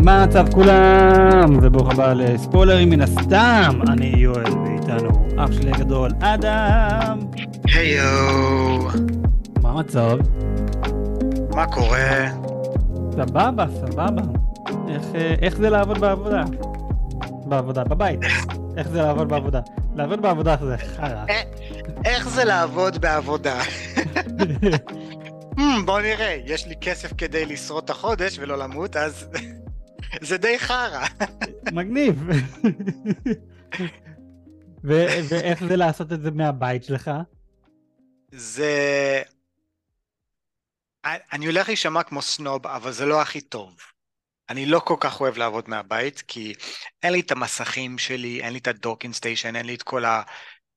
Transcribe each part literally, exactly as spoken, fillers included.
מה מצב כולם? וברוך הבא לספוילרים מן הסתם. אני יואל ואיתנו אח שלי הגדול אדם. היי יו. מה המצב? מה קורה? סבבה, סבבה. איך, איך זה לעבוד בעבודה? בעבודה, בבית. איך זה לעבוד בעבודה? לעבוד בעבודה זה חרא. איך זה לעבוד בעבודה? בוא נראה, יש לי כסף כדי לשרוד את החודש ולא למות, אז זה די חרא. מגניב. ו- ואיך זה לעשות את זה מהבית שלך? זה... אני הולך להישמע כמו סנוב, אבל זה לא הכי טוב. אני לא כל כך אוהב לעבוד מהבית, כי אין לי את המסכים שלי, אין לי את הדוקינג סטיישן, אין לי את כל ה...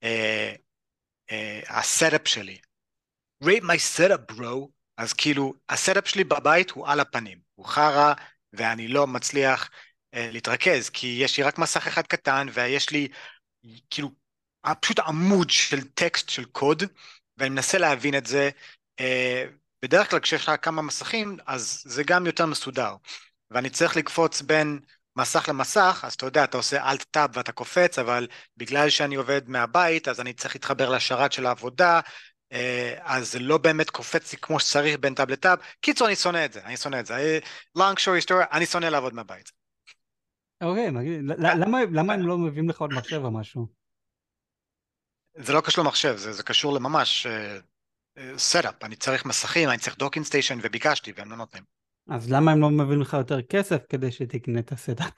הסטאפ שלי. rate my setup bro. אז כאילו הסטאפ שלי בבית הוא על הפנים, הוא חרא, ואני לא מצליח uh, להתרכז, כי יש לי רק מסך אחד קטן, ויש לי כאילו פשוט עמוד של טקסט של קוד, ואני מנסה להבין את זה. uh, בדרך כלל כשיש לך כמה מסכים, אז זה גם יותר מסודר, ואני צריך לקפוץ בין מסך למסך, אז אתה יודע, אתה עושה אלט טאב ואתה קופץ, אבל בגלל שאני עובד מהבית, אז אני צריך להתחבר לשרת של העבודה, אז זה לא באמת קופץ לי כמו שצריך בין טאב לטאב. קיצור, אני שונא את זה, אני שונא את זה. long story story, אני שונא לעבוד מהבית. אוקיי, למה הם לא מביאים לך עוד מחשב או משהו? זה לא קשור למחשב, זה קשור לממש setup. אני צריך מסכים, אני צריך דוקינג סטיישן, וביקשתי, והם לא נותנים. אז למה הם לא מביאים לך יותר כסף כדי שתקנה את הסטאפ?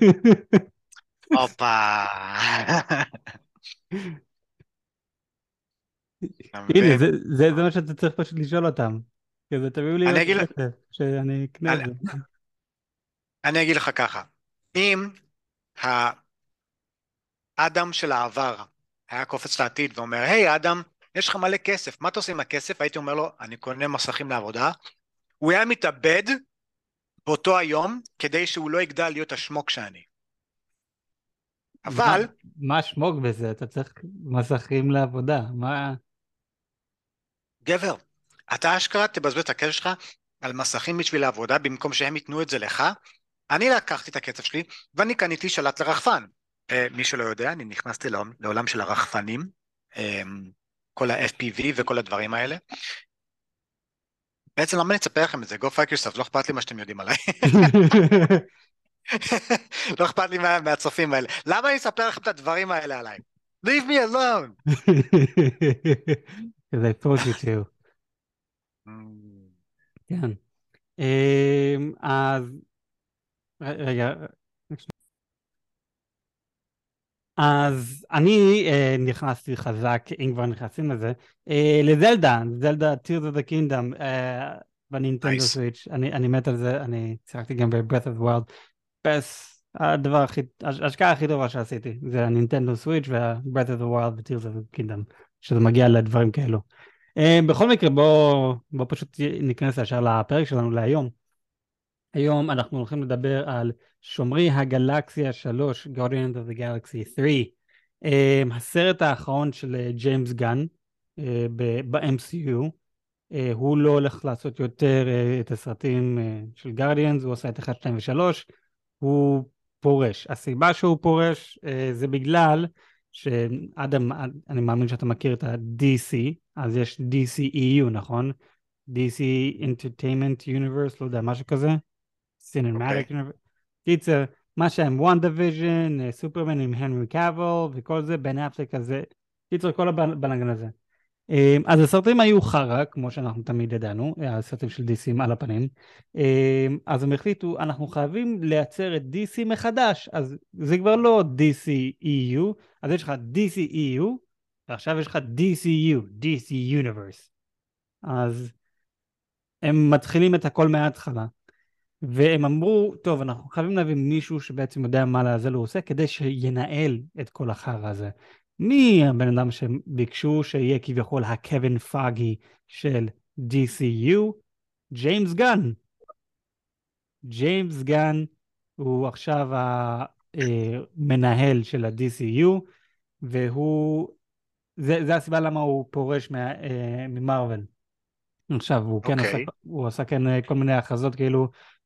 הופה. הנה, זה מה שאתה צריך פשוט לשאול אותם. כזה תביאו לי יותר כסף, שאני אקנה את זה. אני אגיד לך ככה, אם האדם של העבר היה קופץ לעתיד ואומר, היי אדם, יש לך מלא כסף, מה אתה עושה עם הכסף? הייתי אומר לו, אני קונה מסכים לעבודה. הוא היה מתאבד באותו היום, כדי שהוא לא יגדל להיות השמוק שאני. אבל... מה השמוק בזה? אתה צריך מסכים לעבודה, מה... גבר, אתה אשכרה תבזבז את הכסף שלך על מסכים בשביל העבודה, במקום שהם ייתנו את זה לך. אני לקחתי את הכסף שלי, ואני קניתי שלט לרחפן. מי שלא יודע, אני נכנסתי לעולם של הרחפנים, כל ה-אף פי וי וכל הדברים האלה. בעצם למה אני אצפה לכם את זה? Go fuck yourself, לא אכפת לי מה שאתם יודעים עליי. לא אכפת לי מהצופים האלה. למה אני אספר לכם את הדברים האלה עליי? Leave me alone. Because I told you to. כן. אז... רגע... אז אני uh, נכנסתי חזק, אם כבר נכנסים לזה, uh, לזלדה, זלדה Tears of the Kingdom, uh, בנינטנדו סוויץ', אני, אני מת על זה, אני שיחקתי גם ב-Breath of the Wild, בס, הדבר הכי, ההשקעה הכי טובה שעשיתי, זה הנינטנדו סוויץ' וה-Breath of the Wild ו-Tears of the Kingdom, שזה מגיע לדברים כאלו. Uh, בכל מקרה, בוא, בוא פשוט ניכנס ישר לפרק שלנו להיום. היום אנחנו הולכים לדבר על שומרי הגלקסיה שלוש, Guardians of the Galaxy שלוש, um, הסרט האחרון של ג'יימס גן uh, ב-אם סי יו. uh, הוא לא הולך לעשות יותר uh, את הסרטים uh, של Guardians, הוא עושה את אחת, שתיים ושלוש, הוא פורש. הסיבה שהוא פורש uh, זה בגלל שאדם, אני מאמין שאתה מכיר את ה-די סי, אז יש די סי אי יו, נכון? די סי Entertainment Universe, לא יודע, משהו כזה. Cinematic Universe. קיצר, מה שהם WandaVision, סופרמן עם הנרי קאבל וכל זה, בן אפלק הזה, קיצר כל הבלגן הזה. אז הסרטים היו חרא, כמו שאנחנו תמיד ידענו, הסרטים של די סי על הפנים. אז הם החליטו, אנחנו חייבים לייצר את די סי מחדש, אז זה כבר לא די סי אי יו, אז יש לך די סי אי יו, ועכשיו יש לך די סי יו, די סי Universe. אז הם מתחילים את הכל מההתחלה. והם אמרו, טוב, אנחנו חייבים להביא מישהו שבעצם יודע מה לעזל הוא עושה, כדי שינהל את כל החרא הזה. מי הבן אדם שביקשו שיהיה כביכול הקווין פאגי של די סי יו? ג'יימס גן. ג'יימס גן הוא עכשיו המנהל של ה-די סי יו, והוא, זה, זה הסיבה למה הוא פורש ממרוול. עכשיו, הוא כן עושה, הוא עושה כן כל מיני הכרזות כאילו,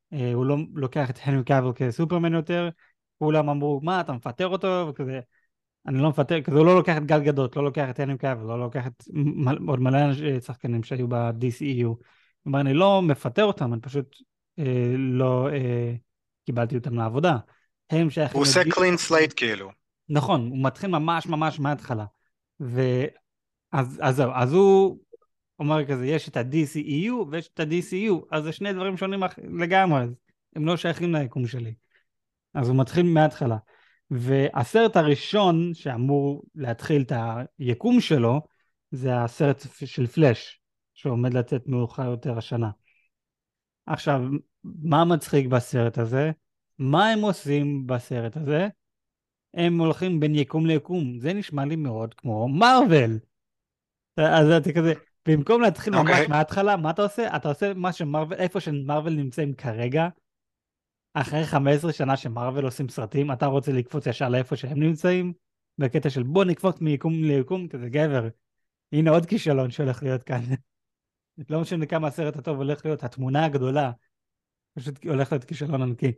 אה, הוא לא לוקח את הנרי קאבל כסופרמן יותר, כולם אמרו, מה, אתה מפטר אותו? וכזה, אני לא מפטר, כזה הוא לא לוקח את גל גדות, לא לוקח את הנרי קאבל, לא לוקח את מ- עוד מלא אנש- שחקנים שהיו ב-די סי אי יו. הוא אומר, אני לא מפטר אותם, אני פשוט אה, לא אה, קיבלתי אותם לעבודה. הם הוא שייכים עושה לדי... clean slate כאילו. נכון, הוא מתחיל ממש ממש מההתחלה. ואז אז זהו, אז הוא אומר כזה, יש את ה-די סי אי יו ויש את ה-די סי יו, אז זה שני דברים שונים אח- לגמרי, אז הם לא שייכים ליקום שלי. אז הוא מתחיל מההתחלה. והסרט הראשון שאמור להתחיל את היקום שלו, זה הסרט של פלאש, שעומד לצאת מאוחר יותר השנה. עכשיו, מה מצחיק בסרט הזה? מה הם עושים בסרט הזה? הם הולכים בין יקום ליקום. זה נשמע לי מאוד כמו מארוול. אז אתה כזה, במקום להתחיל ממש אוקיי. מההתחלה, מה אתה עושה? אתה עושה מה שמרוול, איפה שמרוול נמצאים כרגע, אחרי חמש עשרה שנה שמרוול עושים סרטים, אתה רוצה לקפוץ ישר לאיפה שהם נמצאים? בקטע של בוא נקפוץ מיקום ליקום, כזה גבר. הנה עוד כישלון שהולך להיות כאן. לא משנה כמה הסרט הטוב הולך להיות, התמונה הגדולה, פשוט הולך להיות כישלון ענקי.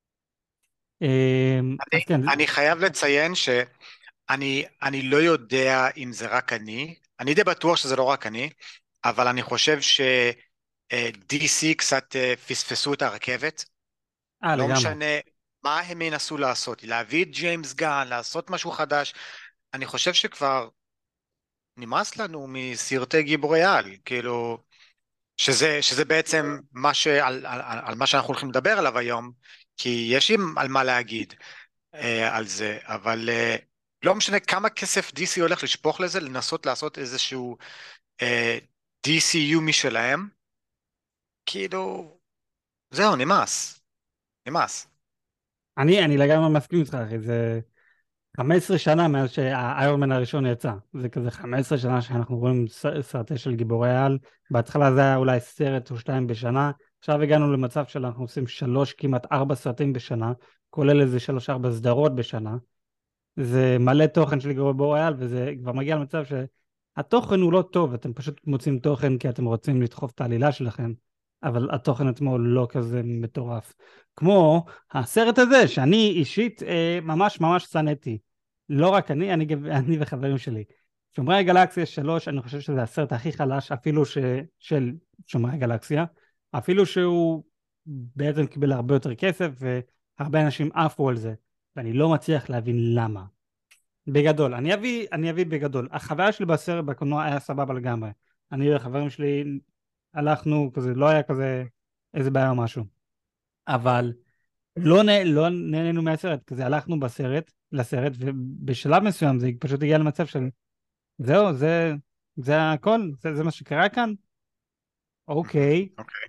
אמ, אני, אז כן, אני חייב לציין שאני אני לא יודע אם זה רק אני, אני די בטוח שזה לא רק אני, אבל אני חושב ש-די סי קצת אה, פספסו את הרכבת. אה לא לגמרי. משנה מה הם ינסו לעשות, להביא את ג'יימס גן, לעשות משהו חדש. אני חושב שכבר נמאס לנו מסרטי גיבורי על, כאילו, שזה, שזה בעצם מה ש, על, על, על מה שאנחנו הולכים לדבר עליו היום, כי יש לי על מה להגיד אה, על זה, אבל אה, לא משנה כמה כסף די סי הולך לשפוך לזה, לנסות לעשות איזשהו אה, די סי יו משלהם, כאילו, זהו, נמאס, נמאס. אני, אני לגמרי מסכים איתך, אחי, זה חמש עשרה שנה מאז שהאיירון מן הראשון יצא. זה כזה חמש עשרה שנה שאנחנו רואים ס- סרטי של גיבורי על. בהתחלה זה היה אולי סרט או שתיים בשנה, עכשיו הגענו למצב שאנחנו עושים שלוש, כמעט ארבע סרטים בשנה, כולל איזה שלוש ארבע סדרות בשנה. זה מלא תוכן של גיבורי על, וזה כבר מגיע למצב שהתוכן הוא לא טוב, אתם פשוט מוצאים תוכן כי אתם רוצים לדחוף את העלילה שלכם, אבל התוכן עצמו לא כזה מטורף. כמו הסרט הזה, שאני אישית אה, ממש ממש שנאתי. לא רק אני, אני, גם- אני וחברים שלי. שומרי הגלקסיה שלוש, אני חושב שזה הסרט הכי חלש, אפילו ש... של שומרי הגלקסיה, אפילו שהוא בעצם קיבל הרבה יותר כסף, והרבה אנשים עפו על זה, ואני לא מצליח להבין למה. בגדול, אני אביא, אני אביא בגדול. החוויה שלי בסרט בקולנוע היה סבבה לגמרי. אני והחברים שלי הלכנו, כזה, לא היה כזה איזה בעיה או משהו. אבל לא, נה, לא נהנינו מהסרט, כזה הלכנו בסרט, לסרט, ובשלב מסוים זה פשוט הגיע למצב של זהו, זה, זה הכל, זה, זה מה שקרה כאן? מהמם, אוקיי, אוקיי.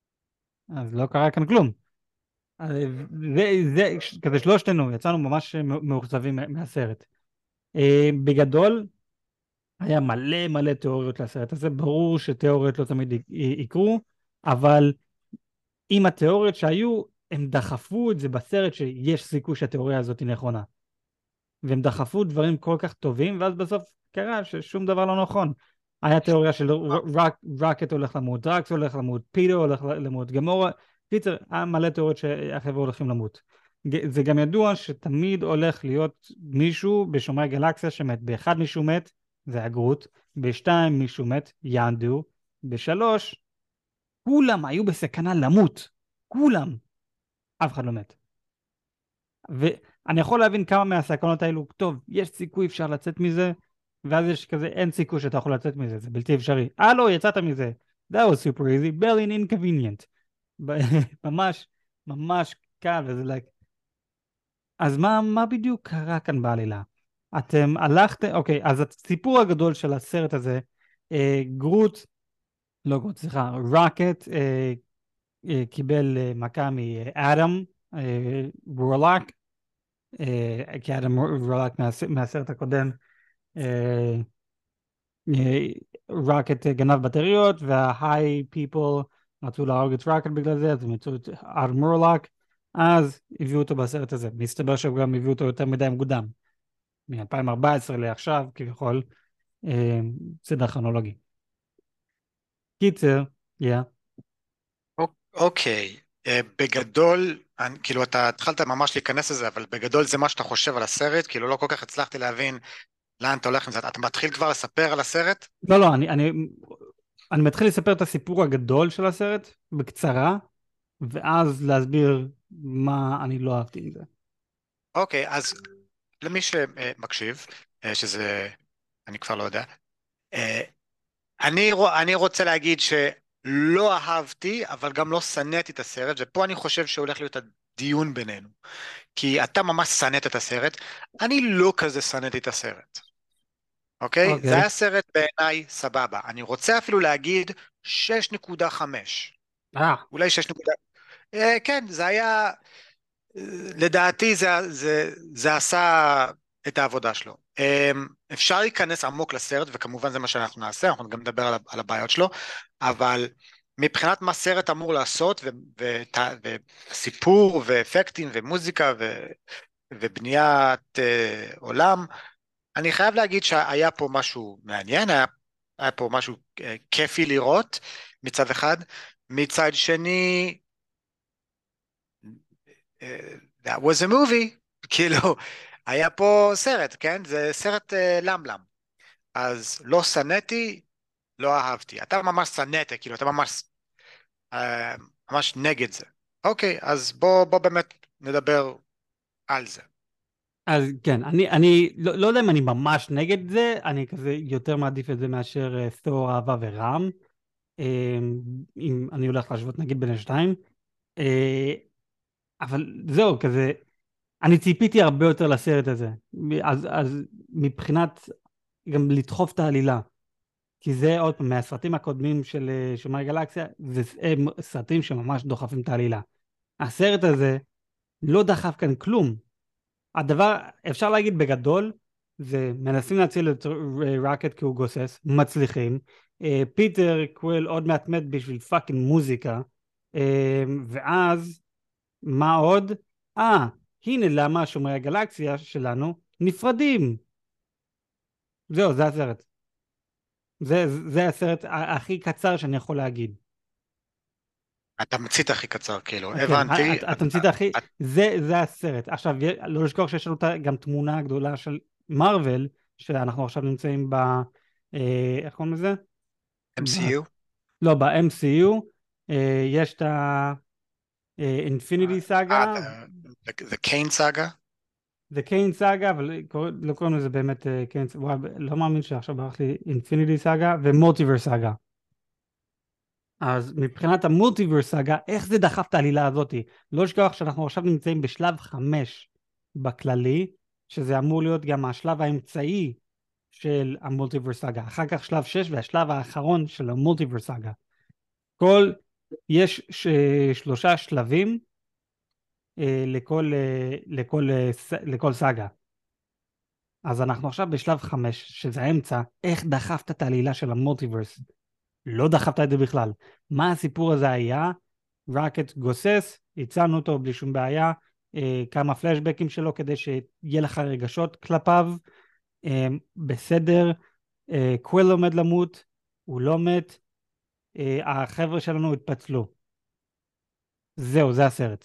אז לא קרה כאן כלום. אז זה, זה, כזה שלושתנו, יצאנו ממש מאוכזבים מה- מהסרט. אה, בגדול, היה מלא מלא תיאוריות לסרט הזה, ברור שתיאוריות לא תמיד י- י- יקרו, אבל עם התיאוריות שהיו, הם דחפו את זה בסרט שיש סיכוי שהתיאוריה הזאת היא נכונה. והם דחפו דברים כל כך טובים, ואז בסוף קרה ששום דבר לא נכון. היה תיאוריה של רק, רקט הולך למות, דרקס הולך למות, פיטר הולך למות, גמורה, קיצר, היה מלא תיאוריות שהחבר'ה הולכים למות. ג- זה גם ידוע שתמיד הולך להיות מישהו בשומרי הגלקסיה שמת. באחד מישהו מת, זה היה גרוט, בשתיים מישהו מת, ינדו, בשלוש, כולם היו בסכנה למות. כולם. אף אחד לא מת. ואני יכול להבין כמה מהסכנות האלו, טוב, יש סיכוי אפשר לצאת מזה, ואז יש כזה, אין סיכוי שאתה יכול לצאת מזה, זה בלתי אפשרי. הלו, יצאת מזה. That was super easy, barely inconvenient. ב- ממש, ממש קל, וזה like... אז מה, מה בדיוק קרה כאן בעלילה? אתם הלכתם, אוקיי, אז הסיפור הגדול של הסרט הזה, אה, גרוט, לא גרוט, סליחה, רוקט, אה, אה, קיבל אה, מכה מאדם, אה, וורלוק, אה, כי אדם וורלוק מהס- מהסרט הקודם, אה, אה, רוקט גנב בטריות, וההיי פיפול רצו להרוג את רוקט בגלל זה, אז הם יצאו את אדם וורלוק, אז הביאו אותו בסרט הזה. מסתבר שגם הביאו אותו יותר מדי מוקדם, מ-אלפיים וארבע עשרה לעכשיו, כביכול, אה, סדר כרונולוגי. קיצר, יא. אוק- אוקיי, אה, בגדול, אני, כאילו אתה התחלת ממש להיכנס לזה, אבל בגדול זה מה שאתה חושב על הסרט, כאילו לא כל כך הצלחתי להבין לאן אתה הולך עם זה, אתה מתחיל כבר לספר על הסרט? לא, לא, אני, אני, אני מתחיל לספר את הסיפור הגדול של הסרט בקצרה, ואז להסביר מה אני לא אהבתי עם זה. אוקיי, אז למי שמקשיב, אה, שזה, אני כבר לא יודע, אה, אני, רו- אני רוצה להגיד שלא אהבתי, אבל גם לא שנאתי את הסרט, ופה אני חושב שהולך להיות הדיון בינינו. כי אתה ממש שנאת את הסרט, אני לא כזה שנאתי את הסרט, אוקיי? זה אוקיי. היה סרט בעיניי סבבה. אני רוצה אפילו להגיד שש נקודה חמש, אה, אולי שש נקודה... אה, כן, זה היה... לדעתי זה, זה, זה עשה את העבודה שלו. אמ, אפשר להיכנס עמוק לסרט, וכמובן זה מה שאנחנו נעשה, אנחנו גם נדבר על, על הבעיות שלו, אבל מבחינת מה סרט אמור לעשות, ו, ו, וסיפור, ואפקטים, ומוזיקה, ו, ובניית uh, עולם, אני חייב להגיד שהיה פה משהו מעניין, היה, היה פה משהו uh, כיפי לראות מצד אחד, מצד שני, אה, that was a movie, כאילו, היה פה סרט, כן? זה סרט uh, למלם. אז לא שנאתי, לא אהבתי. אתה ממש שנאת, כאילו, אתה ממש, uh, ממש נגד זה. אוקיי, אז בוא, בוא באמת נדבר על זה. אז כן, אני, אני לא, לא יודע אם אני ממש נגד זה, אני כזה יותר מעדיף את זה מאשר אה, תור, אהבה ורעם, אה, אם אני הולך להשוות נגיד בין השתיים, אה, אבל זהו, כזה, אני ציפיתי הרבה יותר לסרט הזה, אז, אז מבחינת גם לדחוף את העלילה, כי זה עוד פעם, מהסרטים הקודמים של אה, שומרי גלקסיה, זה הם סרטים שממש דוחפים את העלילה. הסרט הזה לא דחף כאן כלום. הדבר, אפשר להגיד בגדול, זה מנסים להציל את רוקט כי הוא גוסס, מצליחים. אה, פיטר קוויל עוד מעט מת בשביל פאקינג מוזיקה. אה, ואז, מה עוד? אה, הנה למה שומרי הגלקסיה שלנו נפרדים. זהו, זה הסרט. זה, זה הסרט ה- הכי קצר שאני יכול להגיד. התמצית הכי קצר, כאילו, כן, הבנתי. הת- התמצית הכי, זה, זה הסרט. עכשיו, י- לא לשכוח שיש לנו את ה- גם תמונה גדולה של מארוול, שאנחנו עכשיו נמצאים ב... אה, איך קוראים לזה? ב, אם סי יו? לא, ב-אם סי יו, אה, יש את ה-Infinity אה, סאגה, The Kane Saga? זה קיין סאגה, אבל קורא- לא קוראים לזה באמת קיין סאגה, וואי, לא מאמין שעכשיו ברח לי Infinity סאגה ומולטיברס סאגה. אז מבחינת המולטיברס סאגה, איך זה דחף את העלילה הזאתי? לא לשכוח שאנחנו עכשיו נמצאים בשלב חמש בכללי, שזה אמור להיות גם השלב האמצעי של המולטיברס סאגה. אחר כך שלב שש והשלב האחרון של המולטיברס סאגה. כל, יש ש, שלושה שלבים אה, לכל, אה, לכל, אה, ס, לכל סאגה. אז אנחנו עכשיו בשלב חמש, שזה האמצע, איך דחפת את העלילה של המולטיברס? לא דחפת את זה בכלל. מה הסיפור הזה היה? ראקט גוסס, הצענו אותו בלי שום בעיה, אה, כמה פלשבקים שלו כדי שיהיה לך רגשות כלפיו, אה, בסדר, אה, קוויל עומד למות, הוא לא מת, אה, החבר'ה שלנו התפצלו. זהו, זה הסרט.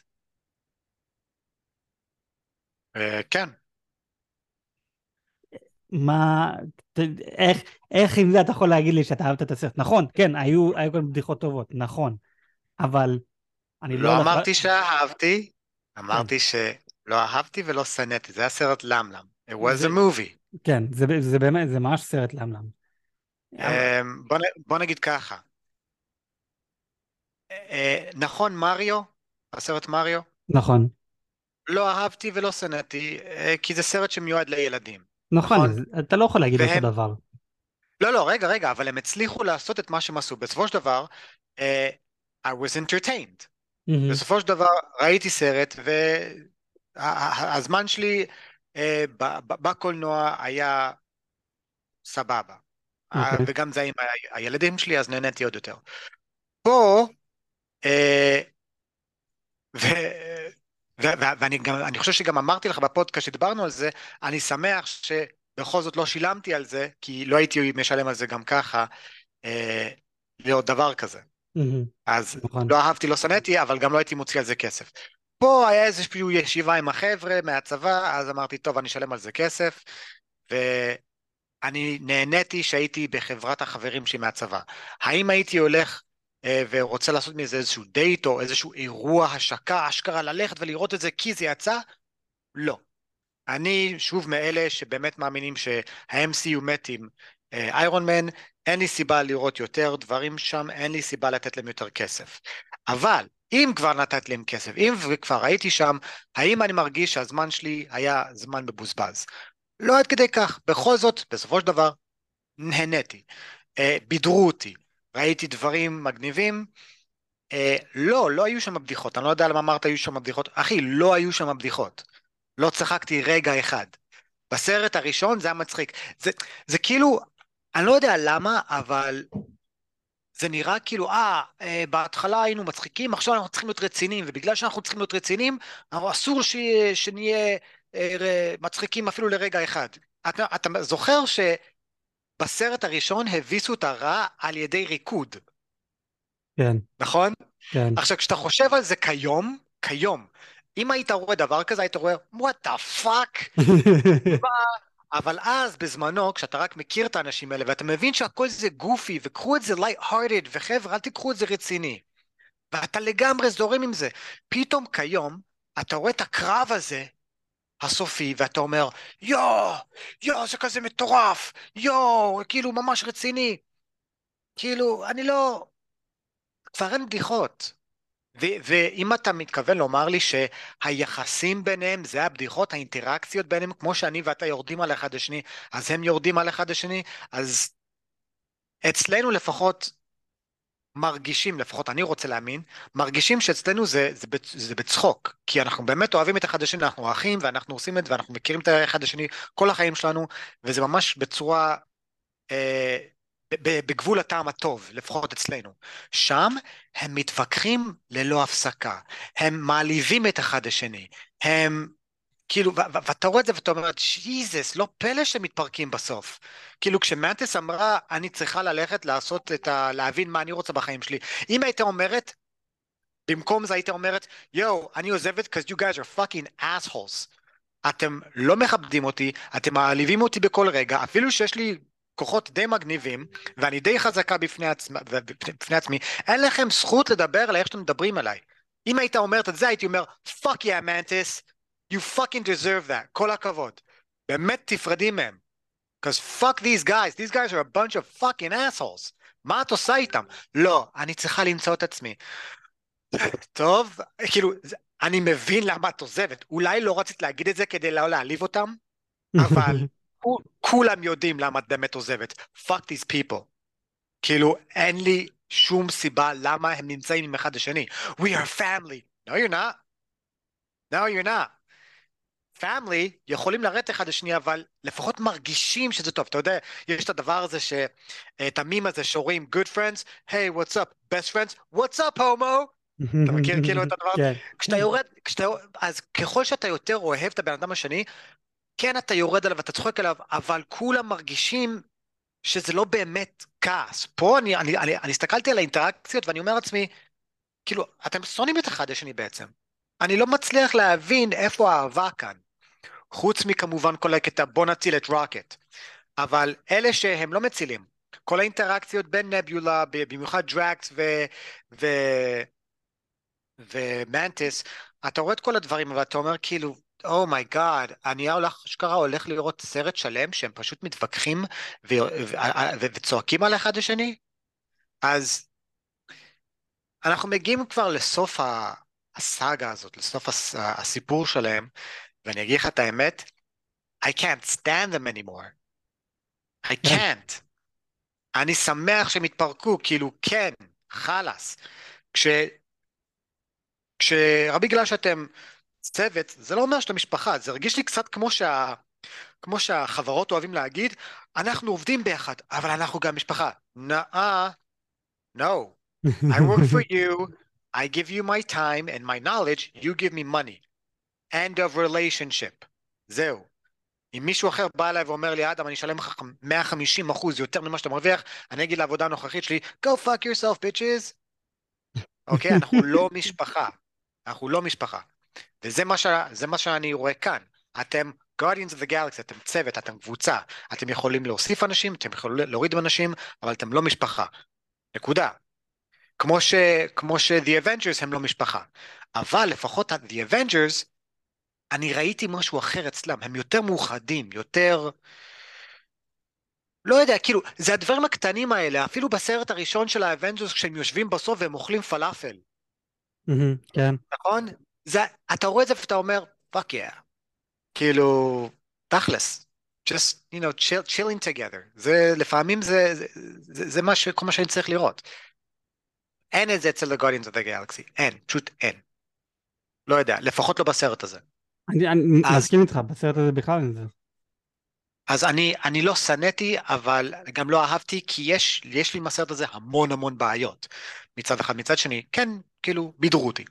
אה, כן. מה, ת, איך, איך עם זה אתה יכול להגיד לי שאתה אהבת את הסרט? נכון, כן, היו, היו כאן בדיחות טובות, נכון, אבל אני לא לא הולך ל... אמרתי שאהבתי, כן, אמרתי שלא אהבתי ולא שנאתי, זה היה סרט למלם. It was a זה, movie. כן, זה, זה באמת, זה ממש סרט למלם. אבל- אמ, בוא, נ- בוא נגיד ככה, אה, נכון מריו, הסרט מריו, נכון, לא אהבתי ולא שנאתי, אה, כי זה סרט שמיועד לילדים, נכון, נכון? אז אתה לא יכול להגיד אותו והם, דבר. לא לא רגע רגע, אבל הם הצליחו לעשות את מה שהם עשו, בסופו של דבר, אה, I was entertained, מהמם, בסופו של דבר ראיתי סרט והזמן שלי אה, ב- ב- בקולנוע היה סבבה. אה, אוקיי, וגם זה עם ה- הילדים שלי, אז נהניתי עוד יותר. פה, אה, ו, ו, ו, ואני גם, אני חושב שגם אמרתי לך בפודקאסט שדיברנו על זה, אני שמח שבכל זאת לא שילמתי על זה, כי לא הייתי משלם על זה גם ככה, אה, לעוד דבר כזה. אז נכון. לא אהבתי, לא שנאתי, אבל גם לא הייתי מוציא על זה כסף. פה היה איזושהי ישיבה עם החבר'ה מהצבא, אז אמרתי, טוב, אני אשלם על זה כסף, ואני נהניתי שהייתי בחברת החברים שלי מהצבא. האם הייתי הולך אה, ורוצה לעשות מזה איזשהו דייט, או איזשהו אירוע השקה, אשכרה ללכת ולראות את זה כי זה יצא? לא. אני שוב מאלה שבאמת מאמינים שה-אם סי יו מתים איירון מן, אין לי סיבה לראות יותר דברים שם, אין לי סיבה לתת להם יותר כסף. אבל אם כבר נתת להם כסף, אם כבר הייתי שם, האם אני מרגיש שהזמן שלי היה זמן מבוזבז? לא עד כדי כך, בכל זאת, בסופו של דבר, נהניתי, אה, בידרו אותי, ראיתי דברים מגניבים, אה, לא, לא היו שם בדיחות, אני לא יודע למה אמרת היו שם בדיחות, אחי, לא היו שם בדיחות, לא צחקתי רגע אחד. בסרט הראשון זה היה מצחיק. זה, זה כאילו, אני לא יודע למה, אבל זה נראה כאילו, אה, אה, בהתחלה היינו מצחיקים, עכשיו אנחנו צריכים להיות רציניים, ובגלל שאנחנו צריכים להיות רציניים, אנחנו אסור ש, שנהיה אה, ר- מצחיקים אפילו לרגע אחד. אתה, אתה זוכר שבסרט הראשון הביסו את הרע על ידי ריקוד, כן, נכון? כן. עכשיו, כשאתה חושב על זה כיום, כיום, אם היית רואה דבר כזה, היית רואה, what the fuck? אבל אז בזמנו, כשאתה רק מכיר את האנשים האלה, ואתה מבין שהכל זה גופי, וקחו את זה light-hearted, וחבר'ה, אל תיקחו את זה רציני. ואתה לגמרי זורם עם זה. פתאום כיום, אתה רואה את הקרב הזה, הסופי, ואתה אומר, יואו, יואו, זה כזה מטורף, יואו, כאילו ממש רציני. כאילו, אני לא, כבר אין בדיחות. ו- ואם אתה מתכוון לומר לי שהיחסים ביניהם, זה הבדיחות, האינטראקציות ביניהם, כמו שאני ואתה יורדים על אחד השני, אז הם יורדים על אחד השני, אז אצלנו לפחות מרגישים, לפחות אני רוצה להאמין, מרגישים שאצלנו זה, זה, בצ- זה בצחוק, כי אנחנו באמת אוהבים את אחד השני, אנחנו אחים, ואנחנו עושים את זה, ואנחנו מכירים את אחד השני כל החיים שלנו, וזה ממש בצורה אה, ב- בגבול הטעם הטוב, לפחות אצלנו. שם הם מתווכחים ללא הפסקה, הם מעליבים את אחד השני, הם כאילו, ו- ו- ואתה רואה את זה ואתה אומר, ג'יזוס, לא פלא שמתפרקים בסוף. כאילו, כשמנטס אמרה, אני צריכה ללכת לעשות את ה... להבין מה אני רוצה בחיים שלי, אם היית אומרת, במקום זה היית אומרת, יואו, אני עוזבת, because you guys are fucking assholes. אתם לא מכבדים אותי, אתם מעליבים אותי בכל רגע, אפילו שיש לי כוחות די מגניבים, ואני די חזקה בפני, עצמ... בפני עצמי, אין לכם זכות לדבר על איך שאתם מדברים עליי. אם היית אומרת את זה, הייתי אומר, fuck yeah, mantis, you fucking deserve that, כל הכבוד. באמת תפרדי מהם. Because fuck these guys, these guys are a bunch of fucking assholes. מה את עושה איתם? לא, אני צריכה למצוא את עצמי. טוב, כאילו, זה- אני מבין למה את עוזבת. אולי לא רצית להגיד את זה כדי לא להעליב אותם, אבל כו- כולם יודעים למה את באמת עוזבת. fuck these people. כאילו, אין לי שום סיבה למה הם נמצאים עם אחד השני. We are family. No, you're not. No, you're not. family יכולים לרדת אחד לשני, אבל לפחות מרגישים שזה טוב. אתה יודע, יש את הדבר הזה, ש... את המים הזה שרואים good friends, hey, what's up, best friends, what's up, homo? אתה מכיר כאילו את הדבר? כן. כשאתה יורד, כשאתה, אז ככל שאתה יותר אוהב את הבן אדם השני, כן אתה יורד עליו, אתה צוחק עליו, אבל כולם מרגישים שזה לא באמת כעס. פה אני, אני, אני, אני הסתכלתי על האינטראקציות ואני אומר לעצמי, כאילו, אתם שונאים את אחד השני בעצם. אני לא מצליח להבין איפה האהבה כאן. חוץ מכמובן כל הקטע, בוא נציל את רוקט. אבל אלה שהם לא מצילים, כל האינטראקציות בין נביולה, במיוחד דראקס ו... ו... ומנטיס, אתה רואה את כל הדברים, אבל אתה אומר כאילו, אומייגאד, אני הולך, אשכרה הולך לראות סרט שלם שהם פשוט מתווכחים ו... ו... ו... וצועקים על אחד השני? אז אנחנו מגיעים כבר לסוף ה... הסאגה הזאת, לסוף הס... הסיפור שלהם, ואני אגיד לך את האמת, I can't stand them anymore. I כן. can't. אני שמח שהם התפרקו, כאילו כן, חלאס. כש... כש... רק בגלל שאתם צוות, זה לא אומר שאתם משפחה, זה הרגיש לי קצת כמו שה... כמו שהחברות אוהבים להגיד, אנחנו עובדים ביחד, אבל אנחנו גם משפחה. נאה, no. I work for you, I give you my time and my knowledge, you give me money. End of relationship. זהו. אם מישהו אחר בא אליי ואומר לי, אדם, אני אשלם לך מאה וחמישים אחוז יותר ממה שאתה מרוויח, אני אגיד לעבודה הנוכחית שלי, go fuck yourself, bitches. אוקיי? אנחנו לא משפחה. אנחנו לא משפחה. וזה מה, ש... זה מה שאני רואה כאן. אתם Guardians of the Galaxy, אתם צוות, אתם קבוצה. אתם יכולים להוסיף אנשים, אתם יכולים להוריד אנשים, אבל אתם לא משפחה. נקודה. כמו ש... כמו ש-The Avengers הם לא משפחה. אבל לפחות ה-The Avengers, אני ראיתי משהו אחר אצלם. הם יותר מאוחדים, יותר... לא יודע, כאילו, זה הדברים הקטנים האלה, אפילו בסרט הראשון של האבנג'רס, כשהם יושבים בסוף והם אוכלים פלאפל, כן. נכון? זה, אתה רואה את זה ואתה אומר, fuck yeah, כאילו, תכלס, just, you know, chill, chilling together, זה, לפעמים זה, זה, זה, זה מה ש, כל מה שאני צריך לראות. אין את זה אצל ה-Guardians of the Galaxy, אין, פשוט אין. לא יודע, לפחות לא בסרט הזה. אני, אני אז, מסכים איתך, בסרט הזה בכלל אין זה. אז אני, אני לא שנאתי, אבל גם לא אהבתי, כי יש, יש לי עם הסרט הזה המון המון בעיות. מצד אחד, מצד שני, כן, כאילו, בידרו אותי.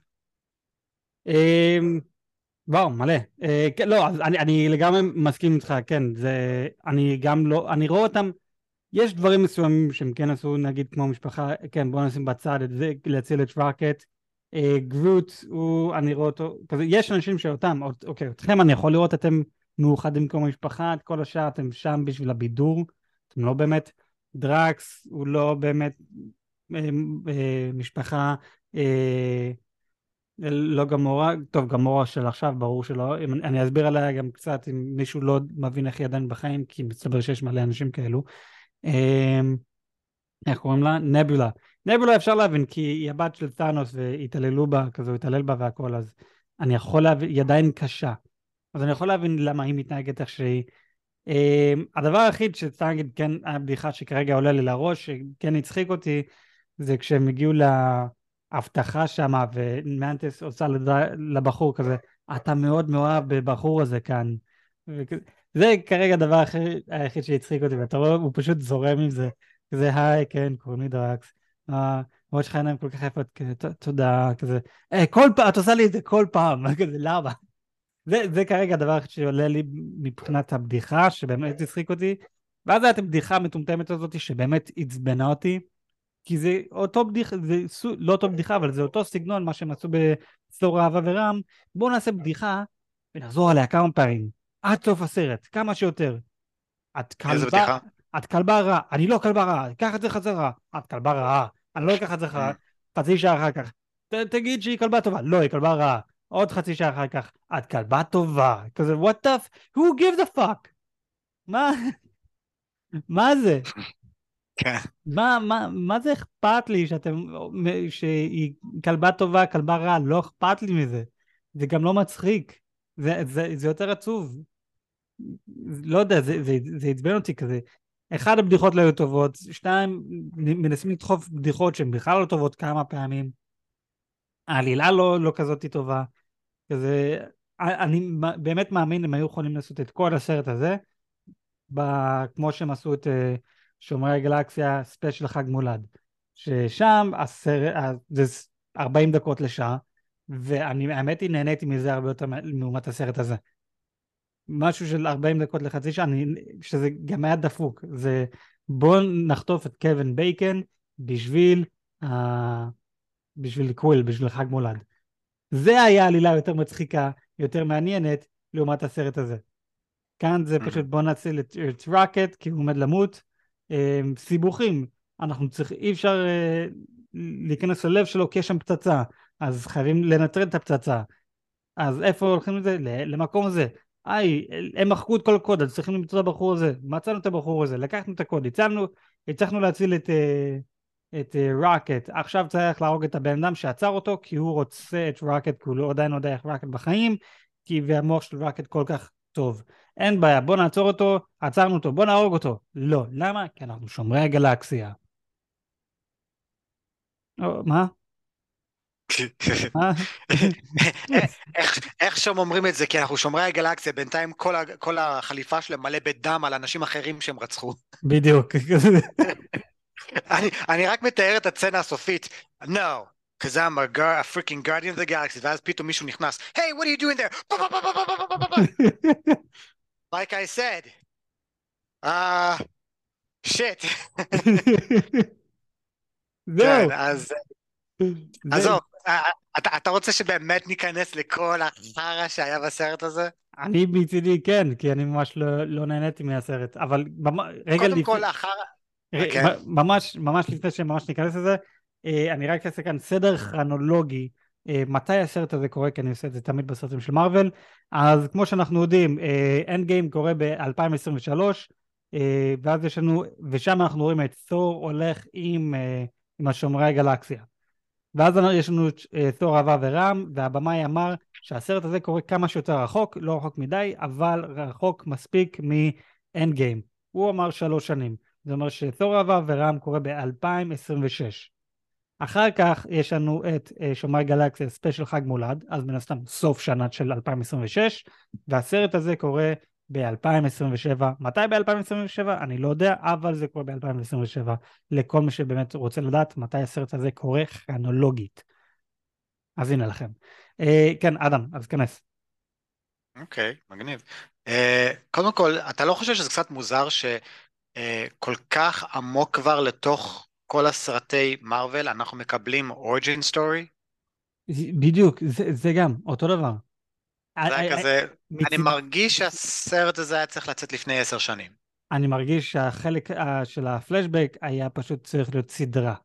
אמ, וואו, מלא. אה, כן, לא, אז אני, אני לגמרי מסכים איתך, כן, זה, אני גם לא, אני רואה אותם, יש דברים מסוימים שהם כן עשו, נגיד כמו משפחה, כן, בוא נשים בצד את זה, להציל את רוקט. אה, גרוט, הוא, אני רואה אותו, כזה, יש אנשים שאותם, אוקיי, אתכם אני יכול לראות, אתם מאוחדים כמו משפחה, את כל השאר אתם שם בשביל הבידור, אתם לא באמת, דרקס הוא לא באמת אה, אה, משפחה, אה, לא גמורה, טוב גמורה של עכשיו ברור שלא, אם, אני אסביר עליה גם קצת אם מישהו לא מבין איך היא עדיין בחיים, כי מסתבר שיש מלא אנשים כאלו. אמ, איך קוראים לה? נבולה. נבולה אפשר להבין כי היא הבת של תאנוס והתעללו בה, כזה התעלל בה והכל, אז אני יכול להבין, היא עדיין קשה, אז אני יכול להבין למה היא מתנהגת איך שהיא. אמ, הדבר היחיד שצריך להגיד, כן, הבדיחה שכרגע עולה לי לראש, שכן הצחיק אותי, זה כשהם הגיעו להבטחה שמה, ומנטס עושה לד- לבחור כזה, אתה מאוד מאוהב בבחור הזה כאן. וכ- זה כרגע הדבר האחר- היחיד שהצחיק אותי, ואתה רואה, הוא פשוט זורם עם זה. כזה, היי, כן, קוראים לי דרקס. הראש שלך עיניים כל כך יפות, כזה, "ת- תודה, כזה, "אה, כל פעם, את עושה לי את זה כל פעם, כזה, למה? זה, זה כרגע הדבר שעולה לי מבחינת הבדיחה, שבאמת הצחיק אותי, ואז הייתה הבדיחה המטומטמת הזאת, שבאמת עצבנה אותי, כי זה אותו בדיחה, זה סו- לא אותו בדיחה, אבל זה אותו סגנון, מה שהם עשו בצור אהבה ורם, בואו נעשה בדיחה, ונחזור עליה כמה פעמים, עד סוף הסרט, כמה שיותר. את איזה כלבה, בדיחה? את כלבה רעה, אני לא כלבה רעה, קח את זה חזרה, את כלבה רעה, אני לא אקח את זה חזרה, חצי שעה אחר כך, ת, תגיד שהיא כלבה טובה, לא, היא כלבה רעה, עוד חצי שעה אחר כך, את כלבה טובה, כזה, what the, f- who gives a fuck, מה, מה זה? כן. מה, מה, מה זה אכפת לי שאתם, שהיא כלבה טובה, כלבה רעה, לא אכפת לי מזה. זה גם לא מצחיק. זה, זה, זה יותר עצוב. לא יודע, זה, זה, זה עצבן אותי כזה. אחד, הבדיחות לא היו טובות, שתיים, מנסים לדחוף בדיחות שהן בכלל לא טובות כמה פעמים. העלילה לא, לא כזאת טובה. כזה, אני באמת מאמין אם היו יכולים לעשות את כל הסרט הזה, ב, כמו שהם עשו את אה, שומרי הגלקסיה ספיישל חג מולד, ששם הסרט, אה, זה ס- ארבעים דקות לשעה, ואני האמת היא נהניתי מזה הרבה יותר מ- לעומת הסרט הזה. משהו של ארבעים דקות לחצי שעה, אני, שזה גם היה דפוק, זה בוא נחטוף את קווין בייקן בשביל, אה, בשביל קוויל, בשביל חג מולד. זה היה עלילה יותר מצחיקה, יותר מעניינת, לעומת הסרט הזה. כאן זה פשוט בוא נציל את, את רוקט כי הוא עומד למות. אה, סיבוכים, אנחנו צריכים, אי אפשר אה, להיכנס ללב שלו כי יש שם פצצה, אז חייבים לנטרל את הפצצה. אז איפה הולכים לזה? ל- למקום הזה. היי, הם מחקו את כל הקוד, אז צריכים למצוא את הבחור הזה. מצאנו את הבחור הזה, לקחנו את הקוד, הצלנו, הצלחנו להציל את, אה, את רוקט. עכשיו צריך להרוג את הבן אדם שעצר אותו, כי הוא רוצה את רוקט, כי הוא לא, עדיין לא יודע איך רוקט בחיים, כי והמוח של רוקט כל כך טוב. אין בעיה, בוא נעצור אותו, עצרנו אותו, בוא נהרוג אותו. לא, למה? כי אנחנו שומרי הגלקסיה. או, מה? מה? איך, איך שם אומרים את זה? כי אנחנו שומרי הגלקסיה, בינתיים כל, ה- כל החליפה שלהם מלא בדם על אנשים אחרים שהם רצחו. בדיוק. אני, אני רק מתאר את הצצנה הסופית. No, because I'm a, gar, a freaking guardian of the galaxy, ואז פתאום מישהו נכנס, Hey, what are you doing there? Like I said. Ah, uh, shit. כן, זהו. אז זה, עזוב, אה, אתה, אתה רוצה שבאמת ניכנס לכל החרא שהיה בסרט הזה? אני מצידי כן, כי אני ממש לא, לא נהניתי מהסרט, אבל ממ- רגע קודם לפני, כל, החרא, אה, ר- כן? מ- ממש, ממש לפני שממש ניכנס לזה, אה, אני רק אעשה כאן סדר כרונולוגי, אה, מתי הסרט הזה קורה, כי אני עושה את זה תמיד בסרטים של מארוול. אז כמו שאנחנו יודעים, אנד גיים קורה ב-אלפיים עשרים ושלוש, אה, ואז יש לנו, ושם אנחנו רואים את תור הולך עם, אה, עם השומרי הגלקסיה. ואז יש לנו את אה, תור אהבה ורם, והבמאי אמר שהסרט הזה קורה כמה שיותר רחוק, לא רחוק מדי, אבל רחוק מספיק מ-End Game. הוא אמר שלוש שנים. זה אומר שתור אהבה ורם קורה ב-אלפיים עשרים ושש. אחר כך יש לנו את אה, שומרי גלקסיה ספיישל חג מולד, אז מן הסתם סוף שנה של אלפיים עשרים ושש, והסרט הזה קורה ב-אלפיים עשרים ושבע. מתי ב-אלפיים עשרים ושבע? אני לא יודע, אבל זה קורה ב-אלפיים עשרים ושבע, לכל מי שבאמת רוצה לדעת מתי הסרט הזה קורה כרונולוגית. אז הנה לכם. אה, כן, אדם, אז כנס. אוקיי, מגניב. אה, קודם כל, אתה לא חושב שזה קצת מוזר שכל כך עמוק כבר לתוך כל הסרטי מארוול, אנחנו מקבלים אוריג'ין סטורי? בדיוק, זה, זה גם, אותו דבר. זה אה, היה אה, אה, כזה, אני מצד... מרגיש שהסרט הזה היה צריך לצאת לפני עשר שנים. אני מרגיש שהחלק אה, של הפלשבק היה פשוט צריך להיות סדרה.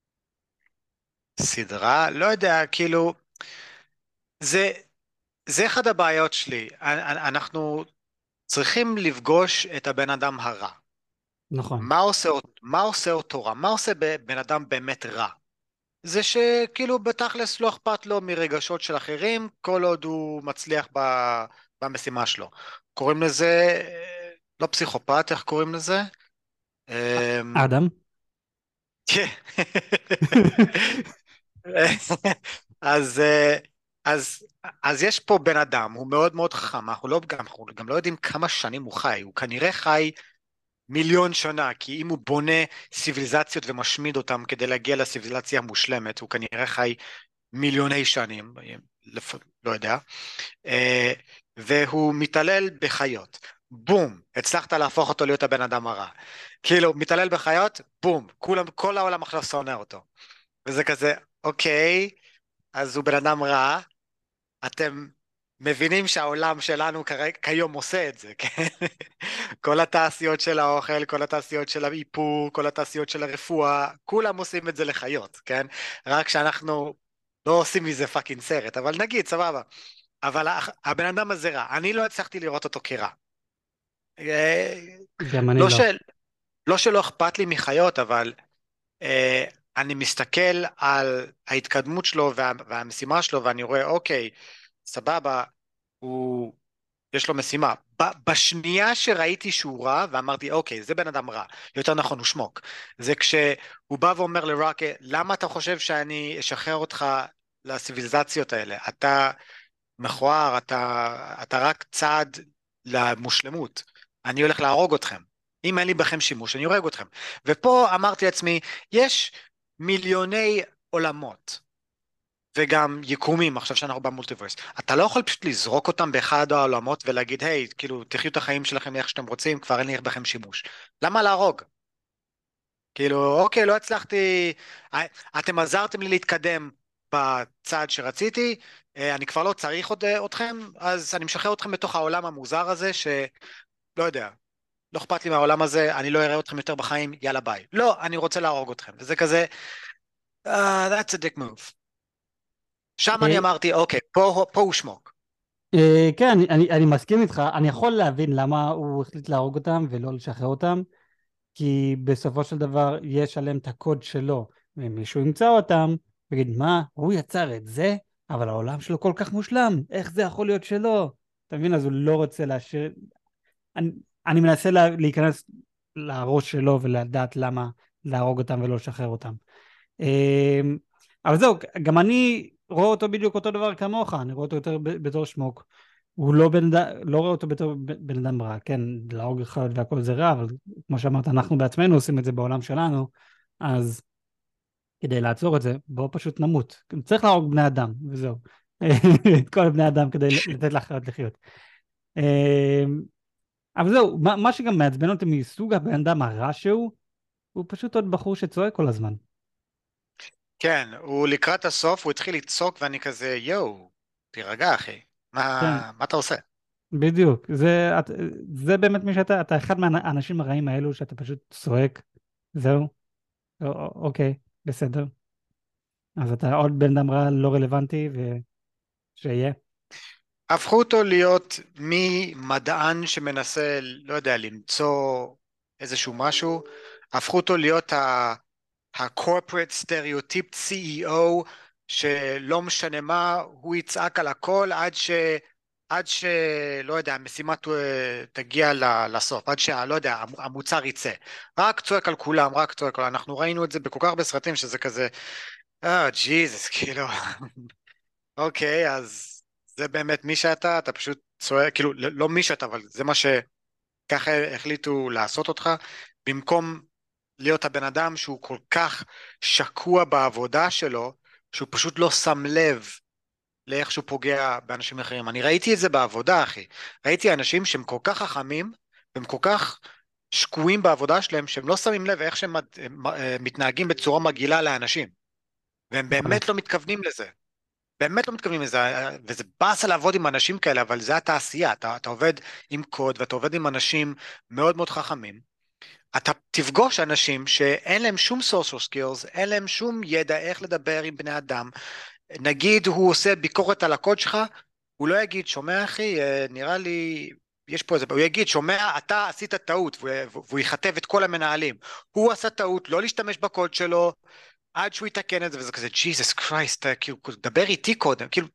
סדרה? לא יודע, כאילו, זה, זה אחד הבעיות שלי. אנחנו צריכים לפגוש את הבן אדם הרע. נכון. מה עושה, מה עושה אותו רע? מה עושה בן אדם באמת רע? זה שכאילו בתכלס לא אכפת לו מרגשות של אחרים, כל עוד הוא מצליח ב, במשימה שלו. קוראים לזה, אה, לא פסיכופת, איך קוראים לזה? אמ, אדם? כן. אז, אה, אז, אז יש פה בן אדם, הוא מאוד מאוד חכם, אנחנו לא, גם, אנחנו גם לא יודעים כמה שנים הוא חי, הוא כנראה חי מיליון שנה, כי אם הוא בונה סיביליזציות ומשמיד אותם כדי להגיע לסיביליזציה המושלמת, הוא כנראה חי מיליוני שנים, לפ... לא יודע, אה, והוא מתעלל בחיות. בום, הצלחת להפוך אותו להיות הבן אדם הרע. כאילו, מתעלל בחיות, בום, כולם, כל העולם עכשיו שונא אותו. וזה כזה, אוקיי, אז הוא בן אדם רע, אתם מבינים שהעולם שלנו כרגע, כיום עושה את זה, כן? כל התעשיות של האוכל, כל התעשיות של האיפור, כל התעשיות של הרפואה, כולם עושים את זה לחיות, כן? רק שאנחנו לא עושים מזה פאקינג סרט, אבל נגיד, סבבה. אבל הבן אדם הזה רע, אני לא הצלחתי לראות אותו כרע. אה, גם אני לא, לא. של, לא שלא אכפת לי מחיות, אבל אה, אני מסתכל על ההתקדמות שלו וה, והמשימה שלו, ואני רואה, אוקיי, סבבה, הוא, יש לו משימה. ב- בשנייה שראיתי שהוא רע, ואמרתי, אוקיי, זה בן אדם רע, יותר נכון, הוא שמוק. זה כשהוא בא ואומר לרוקה, למה אתה חושב שאני אשחרר אותך לסיביליזציות האלה? אתה מכוער, אתה, אתה רק צעד למושלמות. אני הולך להרוג אתכם. אם אין לי בכם שימוש, אני הורג אתכם. ופה אמרתי לעצמי, יש מיליוני עולמות. וגם יקומים, עכשיו שאנחנו במולטיברס. אתה לא יכול פשוט לזרוק אותם באחד העולמות ולהגיד, היי, כאילו, תחיו את החיים שלכם איך שאתם רוצים, כבר אין לי בכם שימוש. למה להרוג? כאילו, אוקיי, לא הצלחתי, אה, אתם עזרתם לי להתקדם בצעד שרציתי, אה, אני כבר לא צריך עוד, אה, אתכם, אז אני משחרר אתכם בתוך העולם המוזר הזה, שלא יודע, לא אכפת לי מהעולם הזה, אני לא אראה אתכם יותר בחיים, יאללה ביי. לא, אני רוצה להרוג אתכם. וזה כזה, uh, that's a dick move. שם אני אה, אמרתי, אוקיי, פה, פה הוא שמוק. אה, כן, אני, אני, אני מסכים איתך, אני יכול להבין למה הוא החליט להרוג אותם ולא לשחרר אותם, כי בסופו של דבר יש עליהם את הקוד שלו, ומישהו ימצא אותם, ויגיד, מה, הוא יצר את זה, אבל העולם שלו כל כך מושלם, איך זה יכול להיות שלו? אתה מבין? אז הוא לא רוצה להשאיר... אני, אני מנסה לה, להיכנס לראש שלו ולדעת למה להרוג אותם ולא לשחרר אותם. אמ, אבל זהו, גם אני רואה אותו בדיוק אותו דבר כמוך, אני רואה אותו יותר ב- בתור שמוק. הוא לא בן אדם, לא רואה אותו בתור ב- בן אדם רע, כן, להרוג אחד והכל זה רע, אבל כמו שאמרת, אנחנו בעצמנו עושים את זה בעולם שלנו, אז כדי לעצור את זה, בואו פשוט נמות. צריך להרוג בני אדם, וזהו. את כל בני אדם כדי לתת לאחרת לחיות. אמ, אבל זהו, מה, מה שגם מעצבן אותי מסוג הבן אדם הרע שהוא, הוא פשוט עוד בחור שצועק כל הזמן. כן, הוא לקראת הסוף, הוא התחיל לצעוק ואני כזה, יואו, תירגע אחי, כן, מה, מה אתה עושה? בדיוק. זה, את- זה באמת מי שאתה, אתה אחד מהאנשים הרעים האלו שאתה פשוט צועק, זהו, א- א- אוקיי, בסדר. אז אתה עוד בן אדם רע לא רלוונטי, ושיהיה. הפכו אותו להיות ממדען שמנסה, לא יודע, למצוא איזשהו משהו, הפכו אותו להיות ה... ה-corporate stereotype סי אי או, שלא משנה מה, הוא יצעק על הכל עד ש... עד ש... לא יודע, המשימה ת- תגיע ל- לסוף, עד שה... לא יודע, המ- המוצר יצא. רק צועק על כולם, רק צועק על... אנחנו ראינו את זה בכל כך הרבה סרטים שזה כזה, אה, ג'יזוס, כאילו, אוקיי, אז זה באמת מי שאתה, אתה פשוט צועק, כאילו, לא לא מי שאתה, אבל זה מה שככה החליטו לעשות אותך, במקום להיות הבן אדם שהוא כל כך שקוע בעבודה שלו, שהוא פשוט לא שם לב לאיך שהוא פוגע באנשים אחרים. אני ראיתי את זה בעבודה, אחי. ראיתי אנשים שהם כל כך חכמים, והם כל כך שקועים בעבודה שלהם, שהם לא שמים לב איך שהם מת- מתנהגים בצורה מגעילה לאנשים. והם וואלה. באמת לא מתכוונים לזה. באמת לא מתכוונים לזה, וזה באסה לעבוד עם אנשים כאלה, אבל זה התעשייה, אתה, אתה עובד עם קוד, ואתה עובד עם אנשים מאוד מאוד חכמים, אתה תפגוש אנשים שאין להם שום social skills, אין להם שום ידע איך לדבר עם בני אדם, נגיד הוא עושה ביקורת על הקוד שלך, הוא לא יגיד, שומע אחי, אה, נראה לי, יש פה איזה, הוא יגיד, שומע, אתה עשית טעות, והוא והוא יכתב את כל המנהלים, הוא עשה טעות, לא להשתמש בקוד שלו, עד שהוא יתקן את זה, וזה כזה, ג'יזוס קרייסט, כאילו, דבר איתי קודם, כאילו,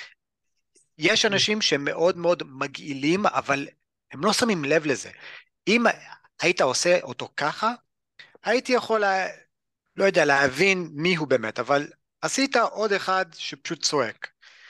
יש אנשים שהם מאוד מאוד מגעילים, אבל הם לא שמים לב לזה. אם היית עושה אותו ככה, הייתי יכול, לה, לא יודע, להבין מי הוא באמת, אבל עשית עוד אחד שפשוט צועק.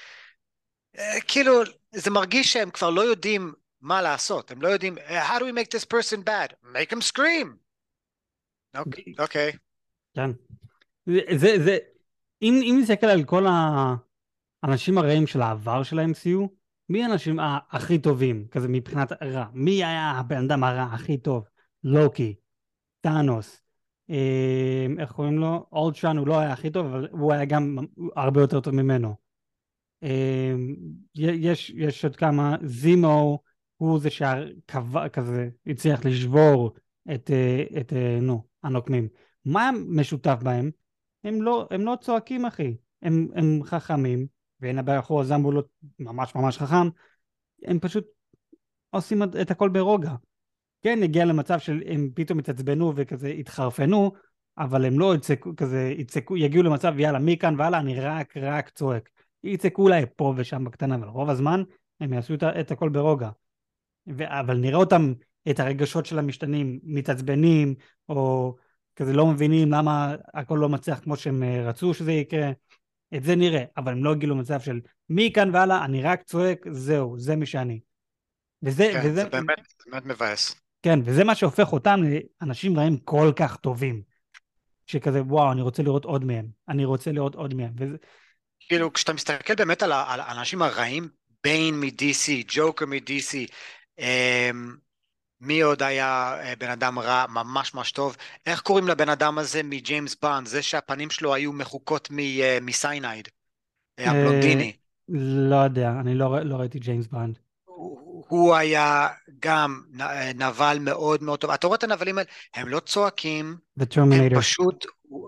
אה, כאילו, זה מרגיש שהם כבר לא יודעים מה לעשות, הם לא יודעים, "אה, how do we make this person bad? Make him scream. אוקיי, אוקיי. כן. זה, זה, זה, אם, אם נסתכל על כל האנשים הרעים של העבר של ה-אם סי יו, מי האנשים ה- הכי טובים, כזה מבחינת רע? מי היה הבן אדם הרע הכי טוב? לוקי, טאנוס, אה, איך קוראים לו? אולטרן הוא לא היה הכי טוב, אבל הוא היה גם הרבה יותר טוב ממנו. אה, יש, יש עוד כמה, זימו הוא זה שכזה הצליח לשבור את, אה, את אה, נו, הנוקמים. מה משותף בהם? הם לא, הם לא צועקים אחי, הם, הם חכמים, ואין הבעיה אחורה זמבו לא ממש ממש חכם, הם פשוט עושים את את הכל ברוגע. כן, הגיע למצב שהם פתאום התעצבנו וכזה התחרפנו, אבל הם לא יצעקו, כזה יצעקו, יגיעו למצב, יאללה, מכאן והלאה, אני רק, רק צועק. יצעקו אולי פה ושם בקטנה, אבל רוב הזמן הם יעשו את, את הכל ברוגע. ו- אבל נראה אותם, את הרגשות של המשתנים, מתעצבנים, או כזה לא מבינים למה הכל לא מצליח כמו שהם אה, רצו שזה יקרה. את זה נראה, אבל הם לא הגיעו למצב של מכאן והלאה, אני רק צועק, זהו, זה מי שאני. וזה, כן, וזה, זה באמת, זה באמת מבאס. כן, וזה מה שהופך אותם לאנשים רעים כל כך טובים, שכזה, וואו, אני רוצה לראות עוד מהם, אני רוצה לראות עוד מהם, וזה, כאילו, כשאתה מסתכל באמת על ה- על האנשים הרעים, ביין מ-די סי, ג'וקר מ-די סי, אמ, מי עוד היה אה, בן אדם רע, ממש ממש טוב? איך קוראים לבן אדם הזה מג'יימס בונד, זה שהפנים שלו היו מחוקות מ- אה, מסיינייד, אה, אה, הבלונדיני? לא יודע, אני לא, לא ראיתי ג'יימס בונד. הוא הוא היה גם נ- אה, נבל מאוד מאוד טוב. אתה רואה את הנבלים האלה? הם לא צועקים, The הם Terminator. פשוט,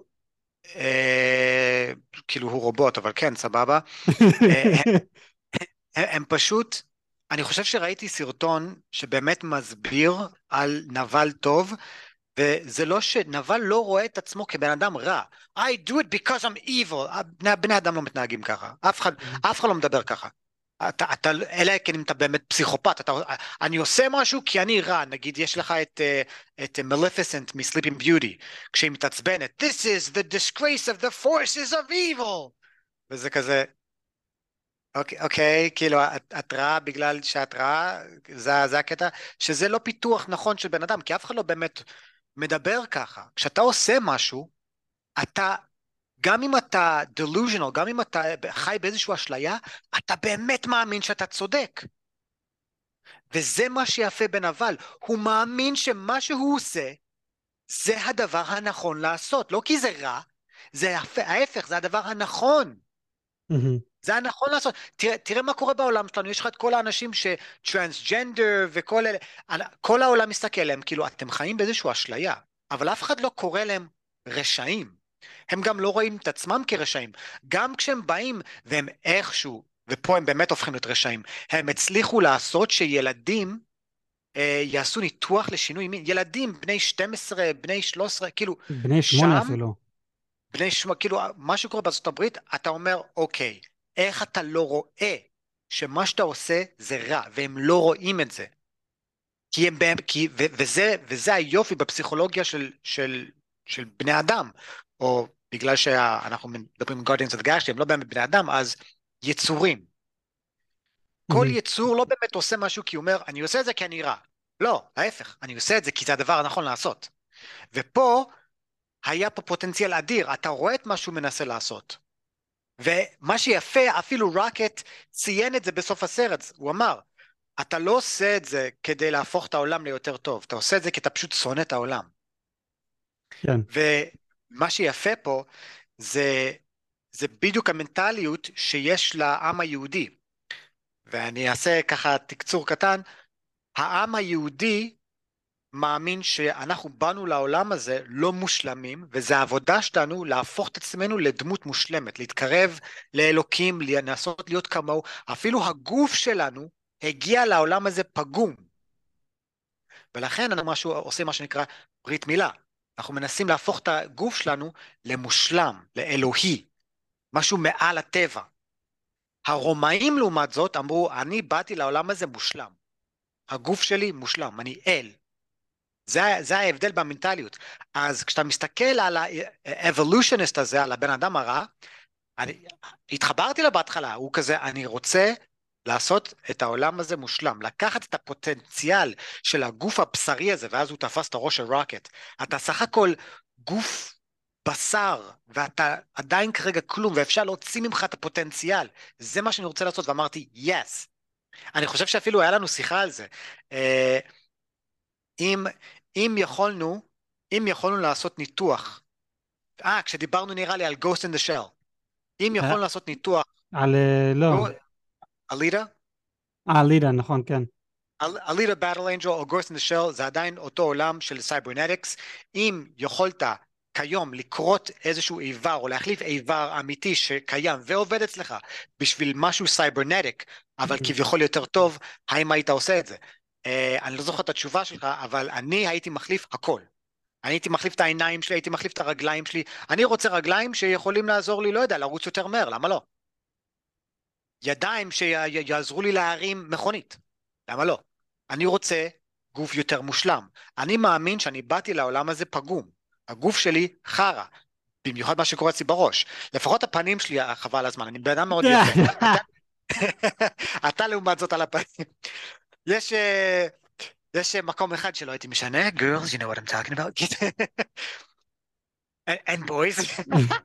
אה, כאילו הוא רובוט, אבל כן, סבבה. אה, הם, הם פשוט, אני חושב שראיתי סרטון שבאמת מסביר על נבל טוב, וזה לא שנבל לא רואה את עצמו כבן אדם רע. I do it because I'm evil. בני, בני אדם לא מתנהגים ככה. אף אחד, אף אחד לא מדבר ככה. אתה, אתה, אלא כן אם אתה באמת פסיכופת. אתה, אני עושה משהו כי אני רע. נגיד יש לך את, אה, את מליפיסנט מ-Sleeping Beauty, כשהיא מתעצבנת. This is the disgrace of the forces of evil. וזה כזה, אוקיי, אוקיי, כאילו את, את רעה בגלל שאת רעה, זה, זה הקטע, שזה לא פיתוח נכון של בן אדם, כי אף אחד לא באמת מדבר ככה. כשאתה עושה משהו, אתה, גם אם אתה delusional, גם אם אתה חי באיזושהי אשליה, אתה באמת מאמין שאתה צודק. וזה מה שיפה בנבל, הוא מאמין שמה שהוא עושה, זה הדבר הנכון לעשות, לא כי זה רע, זה ההפך, זה הדבר הנכון. זה הנכון לעשות. תראה, תראה מה קורה בעולם שלנו, יש לך את כל האנשים שטרנסג'נדר וכל אלה, כל העולם מסתכל עליהם, כאילו אתם חיים באיזושהי אשליה, אבל אף אחד לא קורא להם רשעים. הם גם לא רואים את עצמם כרשעים. גם כשהם באים והם איכשהו, ופה הם באמת הופכים להיות רשעים, הם הצליחו לעשות שילדים אה, יעשו ניתוח לשינוי מין, ילדים בני שתים עשרה, בני שלוש עשרה, כאילו בני שמונה שם, אפילו. בני שמונה, כאילו מה שקורה בארצות הברית, אתה אומר אוקיי, איך אתה לא רואה שמה שאתה עושה זה רע, והם לא רואים את זה. כי הם, כי, ו, וזה, וזה היופי בפסיכולוגיה של, של, של בני אדם, או בגלל שאנחנו מדברים Guardians of the Galaxy, הם לא באמת בני אדם, אז יצורים. כל יצור לא באמת עושה משהו כי הוא אומר, אני עושה את זה כי אני רע. לא, ההפך, אני עושה את זה כי זה הדבר הנכון לעשות. ופה היה פה פוטנציאל אדיר, אתה רואה את מה שהוא מנסה לעשות. ומה שיפה, אפילו רוקט ציין את זה בסוף הסרט, הוא אמר, אתה לא עושה את זה כדי להפוך את העולם ליותר טוב, אתה עושה את זה כי אתה פשוט שונא את העולם. כן. ומה שיפה פה, זה, זה בדיוק המנטליות שיש לעם היהודי. ואני אעשה ככה תקצור קטן, העם היהודי מאמין שאנחנו באנו לעולם הזה לא מושלמים, וזה העבודה שלנו להפוך את עצמנו לדמות מושלמת, להתקרב לאלוקים, לנסות להיות כמוהו, אפילו הגוף שלנו הגיע לעולם הזה פגום. ולכן אנחנו משהו, עושים מה שנקרא ברית מילה. אנחנו מנסים להפוך את הגוף שלנו למושלם, לאלוהי, משהו מעל הטבע. הרומאים לעומת זאת אמרו, אני באתי לעולם הזה מושלם. הגוף שלי מושלם, אני אל. זה, זה ההבדל במנטליות. אז כשאתה מסתכל על האבולושיוניסט הזה, על הבן אדם הרע, אני התחברתי לו בהתחלה, הוא כזה, אני רוצה לעשות את העולם הזה מושלם, לקחת את הפוטנציאל של הגוף הבשרי הזה, ואז הוא תפס את הראש של רוקט. אתה סך הכל גוף בשר, ואתה עדיין כרגע כלום, ואפשר להוציא ממך את הפוטנציאל. זה מה שאני רוצה לעשות, ואמרתי, yes. אני חושב שאפילו היה לנו שיחה על זה. אם, אם יכולנו, אם יכולנו לעשות ניתוח, אה, כשדיברנו נראה לי על Ghost in the Shell, אם יכולנו לעשות ניתוח, על, לא. אליטה? אה, אליטה, נכון, כן. אליטה, Battle Angel או Ghost in the Shell, זה עדיין אותו עולם של סייברנטיקס. אם יכולת כיום לקרות איזשהו איבר, או להחליף איבר אמיתי שקיים ועובד אצלך, בשביל משהו סייברנטיק, אבל כביכול יותר טוב, האם היית עושה את זה? Uh, אני לא זוכר את התשובה שלך, אבל אני הייתי מחליף הכל. אני הייתי מחליף את העיניים שלי, הייתי מחליף את הרגליים שלי. אני רוצה רגליים שיכולים לעזור לי, לא יודע, לרוץ יותר מהר, למה לא? ידיים שיעזרו לי להרים מכונית, למה לא? אני רוצה גוף יותר מושלם. אני מאמין שאני באתי לעולם הזה פגום. הגוף שלי חרה, במיוחד מה שקורה אצלי בראש. לפחות הפנים שלי חבל הזמן, אני בן אדם מאוד יפה. אתה, אתה לעומת זאת על הפנים. יש... יש מקום אחד שלא הייתי משנה, girls, you know what I'm talking about, and boys.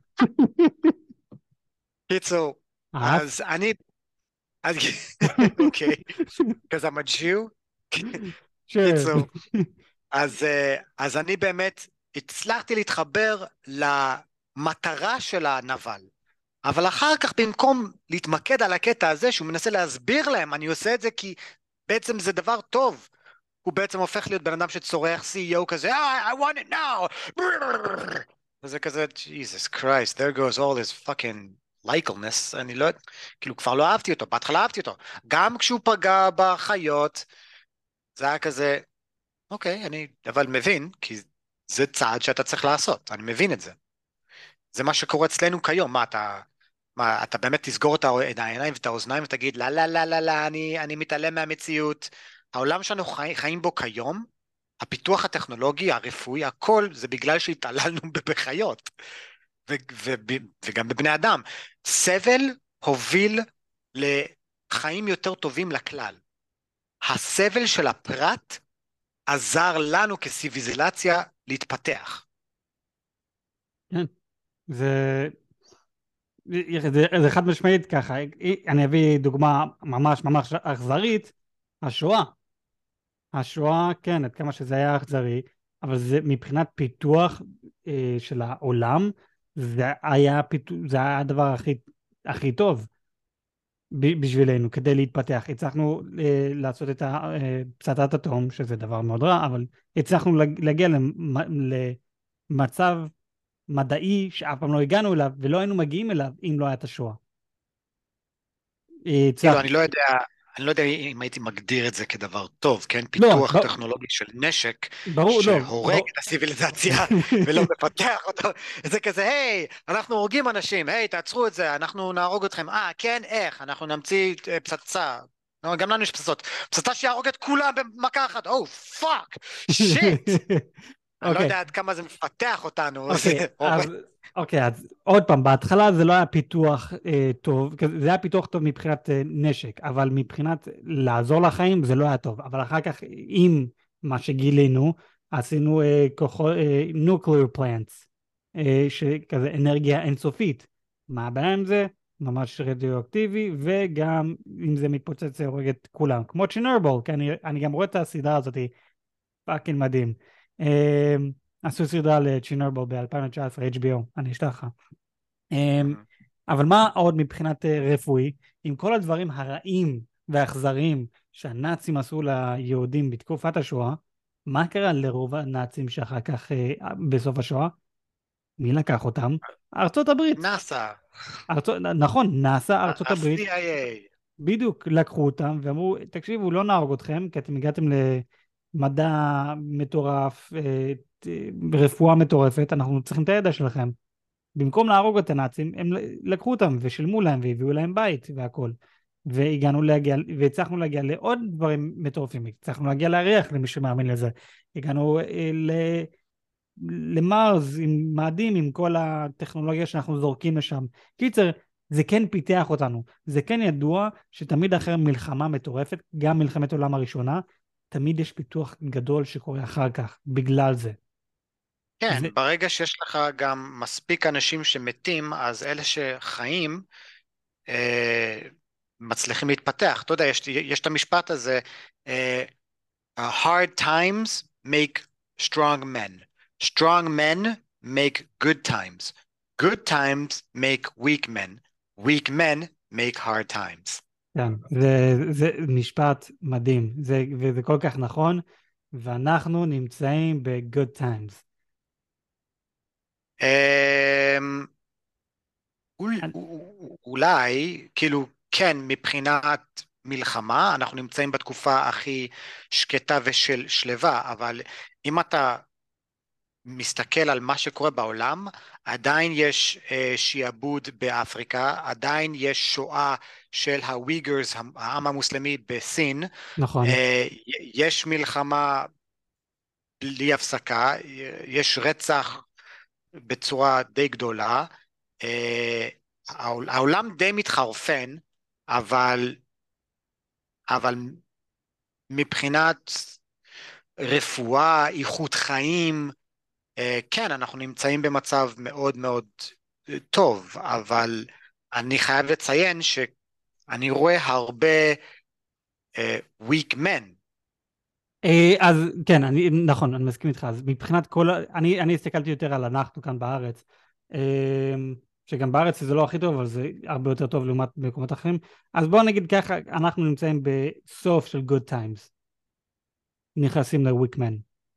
קיצור, אז אני, אוקיי, because I'm a Jew. קיצור, אז אני באמת הצלחתי להתחבר למטרה של הנבל, אבל אחר כך במקום להתמקד על הקטע הזה, שהוא מנסה להסביר להם, אני עושה את זה כי בעצם זה דבר טוב, הוא בעצם הופך להיות בן אדם שצורח סי אי או כזה, I want it now, וזה כזה, Jesus Christ, there goes all this fucking likeless, אני לא, כאילו כבר לא אהבתי אותו, בהתחלה אהבתי אותו, גם כשהוא פגע בחיות, זה היה כזה, אוקיי, אני אבל מבין, כי זה צעד שאתה צריך לעשות, אני מבין את זה, זה מה שקורה אצלנו כיום, מה אתה, מה, אתה באמת תסגור את העיניים ואת האוזניים ותגיד, לא, לא, לא, לא, לא, אני, אני מתעלם מהמציאות, העולם שאנו חי, חיים בו כיום, הפיתוח הטכנולוגי, הרפואי, הכל זה בגלל שהתעללנו בחיות, ו, ו, ו, וגם בבני אדם. סבל הוביל לחיים יותר טובים לכלל. הסבל של הפרט עזר לנו כסיביליזציה להתפתח. כן, זה... זה, זה חד משמעית ככה. אני אביא דוגמה ממש ממש אכזרית, השואה. השואה, כן, עד כמה שזה היה אכזרי, אבל זה מבחינת פיתוח אה, של העולם, זה היה, פיתו, זה היה הדבר הכי, הכי טוב ב- בשבילנו כדי להתפתח. הצלחנו אה, לעשות את הפצצת אטום, שזה דבר מאוד רע, אבל הצלחנו להג- להגיע למ, למצב מדעי שאף פעם לא הגענו אליו, ולא היינו מגיעים אליו אם לא היה את השואה. אה, כאילו, הצלחנו. אני לא יודע, אני לא יודע אם הייתי מגדיר את זה כדבר טוב, כן? לא, פיתוח ב- טכנולוגי של נשק ברור, לא, שהורג ברור. את הציוויליזציה ולא מפתח אותו. זה כזה, היי, אנחנו הורגים אנשים, היי, תעצרו את זה, אנחנו נהרוג אתכם. אה, כן, איך? אנחנו נמציא אה, פצצה. לא, גם לנו יש פצצות. פצצה שיהרוג את כולם במכה אחת. או, פאק, שיט. אני לא אוקיי, יודע עד כמה זה מפתח אותנו, זה אוקיי, הורג. אז, אוקיי, אז עוד פעם, בהתחלה זה לא היה פיתוח אה, טוב, כזה- זה היה פיתוח טוב מבחינת אה, נשק, אבל מבחינת לעזור לחיים זה לא היה טוב. אבל אחר כך, עם מה שגילינו, עשינו אה, כוחו, אה, nuclear plants, אה, שכזה אנרגיה אינסופית. מה הבעיה עם זה? ממש רדיואקטיבי, וגם אם זה מתפוצץ זה הורג את כולם, כמו צ'רנוביל, כי אני, אני גם רואה את הסדרה הזאת, פאקינג מדהים. אמ, עשו סדרה לצ'רנוביל ב-אלפיים תשע עשרה, אייץ' בי או, אני אשלח לך. אמ, Mhm. אבל מה עוד מבחינת אה, רפואי, עם כל הדברים הרעים והאכזריים שהנאצים עשו ליהודים בתקופת השואה, מה קרה לרוב הנאצים שאחר כך, אה, בסוף השואה? מי לקח אותם? ארצות הברית. נאסא, ארצות, נכון, נאס"א, ארצות הברית, ה-סי איי איי. בדיוק לקחו אותם ואמרו, תקשיבו, לא נהרוג אתכם, כי אתם הגעתם למדע מטורף, אה, ת- רפואה מטורפת, אנחנו צריכים את הידע שלכם. במקום להרוג את הנאצים, הם לקחו אותם ושילמו להם והביאו להם בית והכל. והגענו להגיע, והצלחנו להגיע לעוד דברים מטורפים, הצלחנו להגיע לירח למי שמאמין לזה. הגענו אה, ל... למרס עם מאדים, עם כל הטכנולוגיה שאנחנו זורקים לשם. קיצר, זה כן פיתח אותנו. זה כן ידוע שתמיד אחרי מלחמה מטורפת, גם מלחמת העולם הראשונה, תמיד יש פיתוח גדול שקורה אחר כך, בגלל זה. כן, זה ברגע שיש לך גם מספיק אנשים שמתים, אז אלה שחיים אה, מצליחים להתפתח. אתה יודע, יש, יש את המשפט הזה, אה, hard times make strong men. Strong men make good times. Good times make weak men. Weak men make hard times. כן, זה, זה משפט מדהים, זה, וזה כל כך נכון, ואנחנו נמצאים ב-good times. אמ, אול- אני- אולי, כאילו, כן, מבחינת מלחמה, אנחנו נמצאים בתקופה הכי שקטה ושל שלווה, אבל אם אתה מסתכל על מה שקורה בעולם, עדיין יש אה, שיעבוד באפריקה, עדיין יש שואה של הוויגרס, העם המוסלמי בסין, נכון. אה, יש מלחמה בלי הפסקה, יש רצח בצורה די גדולה, אה, העול- העולם די מתחרפן, אבל, אבל מבחינת רפואה, איכות חיים, אה, כן, אנחנו נמצאים במצב מאוד מאוד אה, טוב, אבל אני חייב לציין שאני רואה הרבה אה, weak men. אה, אז כן, אני, נכון, אני מסכים איתך. אז מבחינת כל, ה- אני, אני הסתכלתי יותר על אנחנו כאן בארץ, אה, שגם בארץ זה לא הכי טוב, אבל זה הרבה יותר טוב לעומת מקומות אחרים. אז בואו נגיד ככה, אנחנו נמצאים בסוף של good times, נכנסים ל-weak men.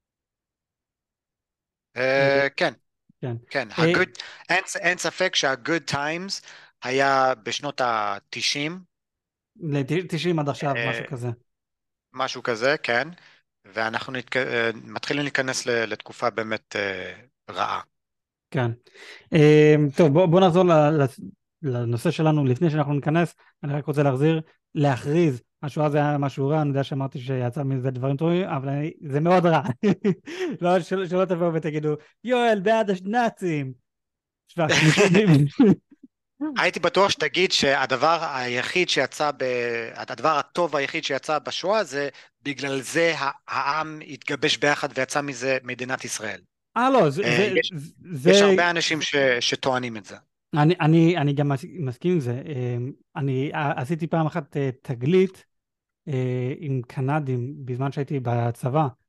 אה, אה, כן, כן. כן, אה, ה-good, אין, אין ספק שה-good times היה בשנות ה-תשעים, ל-תשעים עד עכשיו, משהו כזה. משהו כזה, כן, ואנחנו נתק... אה, מתחילים להיכנס ל- לתקופה באמת אה, רעה. כן. אה, טוב, בוא, בוא נחזור ל- ל- לנושא שלנו לפני שאנחנו ניכנס. אני רק רוצה להחזיר, להכריז. השואה זה היה משהו רע, אני יודע שאמרתי שיצא מזה דברים טובים, אבל אני, זה מאוד רע. לא, של, שלא תבואו ותגידו, יואל, בעד הנאצים. שמע, מ- הייתי בטוח שתגיד שהדבר היחיד שיצא, ב... הדבר הטוב היחיד שיצא בשואה זה בגלל זה העם התגבש ביחד ויצא מזה מדינת ישראל. אה, לא, זה, אה, זה, יש, יש זה, הרבה אנשים ש... שטוענים את זה. אני, אני, אני גם מס- מסכים עם זה. אה, אני אה, עשיתי פעם אחת אה, תגלית אה, עם קנדים בזמן שהייתי בצבא.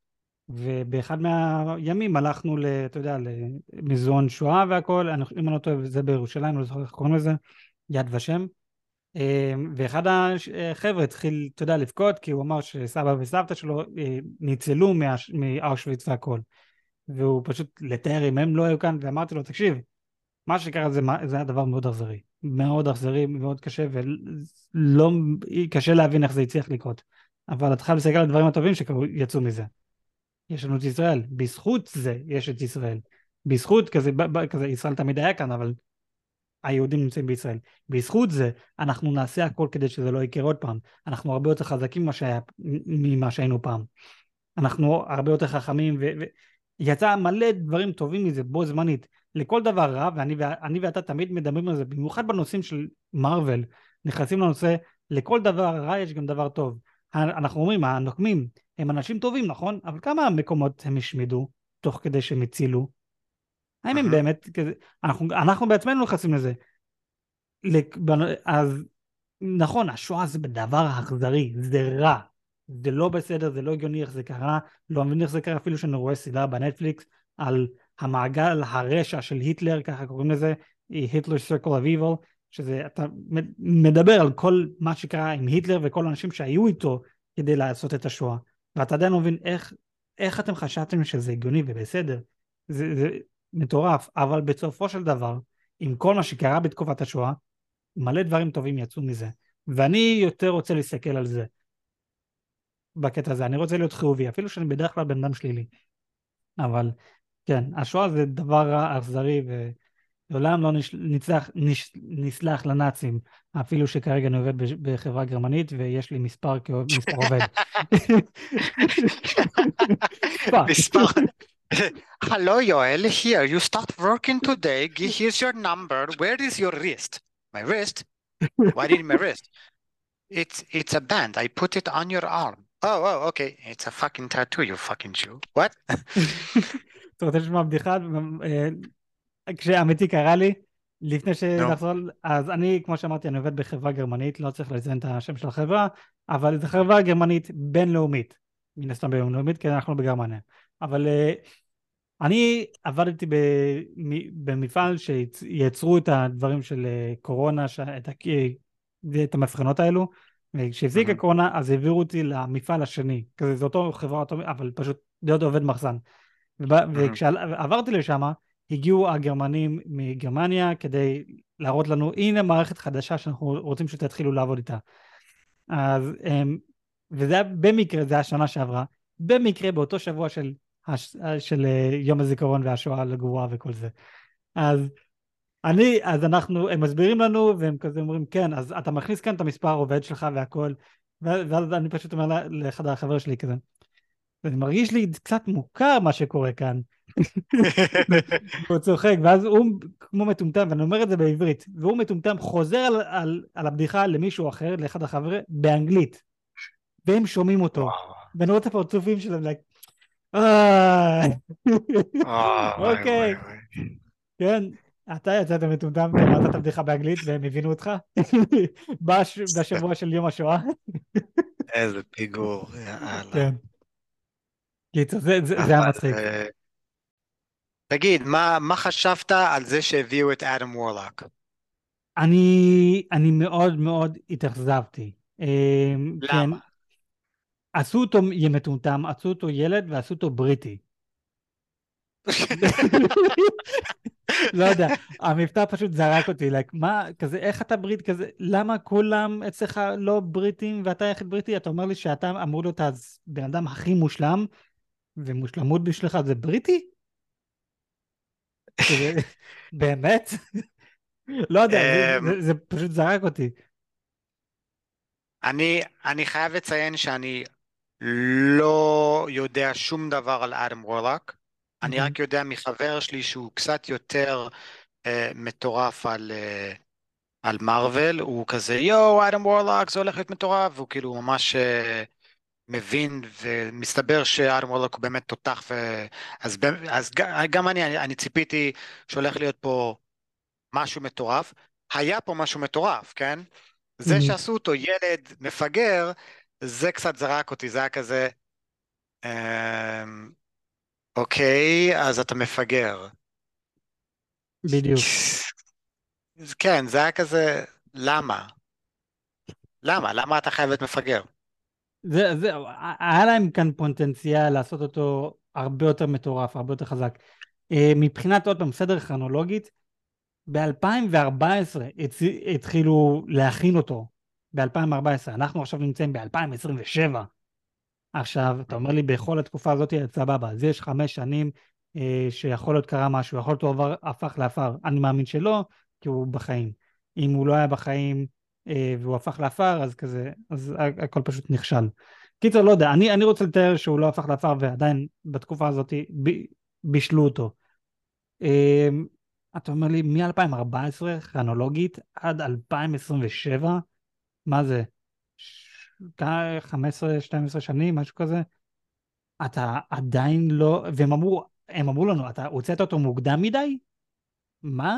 ובאחד מהימים הלכנו, ל- אתה יודע, למוזיאון שואה והכל, אני- אם אני לא טועה, זה בירושלים, אני לא זוכר איך קוראים לזה, יד ושם. אה, ואחד החבר'ה התחיל, אתה יודע, לבכות, כי הוא אמר שסבא וסבתא שלו אה, ניצלו מהש- מאושוויץ והכל. והוא פשוט לתאר אם הם לא היו כאן, ואמרתי לו, תקשיב, מה שקרה זה, מה- זה היה דבר מאוד אכזרי. מאוד אכזרי, מאוד קשה, ולא, קשה להבין איך זה הצליח לקרות. אבל אתה חייב להסתכל על הדברים הטובים שיצאו מזה. יש לנו את ישראל, בזכות זה יש את ישראל. בזכות, כזה, ב- ב- כזה, ישראל תמיד היה כאן, אבל היהודים נמצאים בישראל. בזכות זה, אנחנו נעשה הכל כדי שזה לא יקרה עוד פעם. אנחנו הרבה יותר חזקים ממה שהיה, ממה שהיינו פעם. אנחנו הרבה יותר חכמים, ויצא מלא דברים טובים מזה, בו זמנית. לכל דבר רע, ואני ואני ואתה תמיד מדברים על זה, במיוחד בנושאים של מארוול, נכנסים לנושא, לכל דבר רע יש גם דבר טוב. אנחנו אומרים, הנוקמים הם אנשים טובים, נכון? אבל כמה מקומות הם השמידו, תוך כדי שהם הצילו? האם הם מהמם. באמת, כזה, אנחנו, אנחנו בעצמנו נכנסים לזה. לק- בנ- אז נכון, השואה זה דבר אכזרי, זה רע, זה לא בסדר, זה לא הגיוני איך זה קרה, לא מבין איך זה קרה, אפילו שאני רואה סדרה בנטפליקס על המעגל הרשע של היטלר, ככה קוראים לזה, היטלר Circle of Evil, שזה, אתה מדבר על כל מה שקרה עם היטלר וכל האנשים שהיו איתו כדי לעשות את השואה, ואתה עדיין לא מבין איך, איך אתם חשבתם שזה הגיוני ובסדר, זה, זה מטורף, אבל בסופו של דבר, עם כל מה שקרה בתקופת השואה, מלא דברים טובים יצאו מזה, ואני יותר רוצה להסתכל על זה בקטע הזה, אני רוצה להיות חיובי, אפילו שאני בדרך כלל בן אדם שלילי, אבל כן, השואה זה דבר רע, אכזרי, ולעולם לא נש... נצלח, נש... נסלח לנאצים, אפילו שכרגע אני עובד בש- בחברה גרמנית, ויש לי מספר, כעו- מספר עובד. פאק. מספר. Hello, Joel. Here, you start working today. G- Here's your number. Where is your wrist? My wrist? Why did my wrist? It's it's a band. I put it on your arm. Oh, oh, okay. It's a fucking tattoo, you fucking Jew. What? אתה רוצה לשמוע בדיחה? אה, כשאמיתי קרה לי, לפני No. שנחזור, אז אני, כמו שאמרתי, אני עובד בחברה גרמנית, לא צריך לציין את השם של החברה, אבל זו חברה גרמנית בינלאומית, מן הסתם בינלאומית, כי אנחנו בגרמניה. אבל אה, אני עבדתי במ- במפעל שיצרו את הדברים של אה, קורונה, ש- את, ה- את המבחנות האלו, וכשהפסיק Mhm, הקורונה, אז העבירו אותי למפעל השני, כזה, זה אותו חברה, אותו- אבל פשוט להיות עובד מחסן. mhm. וכשעברתי לשם, הגיעו הגרמנים מגרמניה כדי להראות לנו, הנה מערכת חדשה שאנחנו רוצים שתתחילו לעבוד איתה. אז, הם, וזה היה במקרה, זה היה שנה שעברה, במקרה באותו שבוע של, הש- של אה, יום הזיכרון והשואה לגבורה וכל זה. אז אני, אז אנחנו, הם מסבירים לנו, והם כזה אומרים, כן, אז אתה מכניס כאן את המספר העובד שלך והכל, ואז ואז אני פשוט אומר לה- לאחד החבר שלי כזה, זה מרגיש לי קצת מוכר מה שקורה כאן. והוא צוחק, ואז הוא כמו מטומטם, ואני אומר את זה בעברית, והוא מטומטם חוזר על, על, על הבדיחה למישהו אחר, לאחד החברים, באנגלית, והם שומעים אותו, וואו. ואני רואה את הפרצופים שלהם, like, אה, וואי, וואי, וואי, אוקיי, וואי. כן, אתה יצאת מטומטם, כי אמרת את הבדיחה באנגלית, והם הבינו אותך, בש, בשבוע של יום השואה, איזה פיגור, יאללה. כן, קיצור, זה, זה, זה היה אבל מצחיק. אה, תגיד, מה, מה חשבת על זה שהביאו את אדם וורלוק? אני, אני מאוד מאוד התאכזבתי, אמ, כן, למה? עשו אותו יהיה מטומטם, עשו אותו ילד ועשו אותו בריטי. לא יודע, המבטא פשוט זרק אותי, like, מה, כזה, איך אתה ברית כזה, למה כולם אצלך לא בריטים ואתה יחיד בריטי? אתה אומר לי שאתה אמור להיות הבן אדם הכי מושלם, ומושלמות בשבילך זה בריטי? כזה, באמת? לא יודע, זה, אמ, זה, זה פשוט זרק אותי. אני, אני חייב לציין שאני לא יודע שום דבר על אדם וורלוק. אני מהמם, רק יודע מחבר שלי שהוא קצת יותר אה, מטורף על, אה, על מארוול. הוא כזה, יואו, אדם וורלוק, זה הולך להיות מטורף, והוא כאילו ממש אה, מבין, ומסתבר שאדם וורלוק הוא באמת תותח. ו... אז, ב- אז ג- גם אני, אני, אני ציפיתי שהולך להיות פה משהו מטורף. היה פה משהו מטורף, כן? זה מהמם. שעשו אותו ילד מפגר, זה קצת זרק אותי, זה היה כזה, אמ, אוקיי, אז אתה מפגר. בדיוק. כן, זה היה כזה, למה? למה? למה אתה חייב להיות מפגר? זה, זה, היה להם כאן פוטנציאל לעשות אותו הרבה יותר מטורף, הרבה יותר חזק. אה, מבחינת עוד פעם, סדר כרונולוגית, ב-אלפיים וארבע עשרה התחילו להכין אותו. ב-אלפיים וארבע עשרה, אנחנו עכשיו נמצאים ב-אלפיים עשרים ושבע. עכשיו, אתה אומר לי, בכל התקופה הזאת, סבבה, אז יש חמש שנים אה, שיכול להיות קרה משהו, יכול להיות הוא עבר, הפך לעפר. אני מאמין שלא, כי הוא בחיים. אם הוא לא היה בחיים אה, והוא הפך לעפר, אז כזה, אז ה- הכל פשוט נכשל. קיצר, לא יודע, אני, אני רוצה לתאר שהוא לא הפך לעפר, ועדיין בתקופה הזאת ב, בישלו אותו. אה, אתה אומר לי, מ-אלפיים וארבע עשרה, כרונולוגית, עד אלפיים עשרים ושבע, מה זה? ש- חמש עשרה שתים עשרה שנים, משהו כזה? אתה עדיין לא, והם אמרו, הם אמרו לנו, אתה הוצאת אותו מוקדם מדי? מה?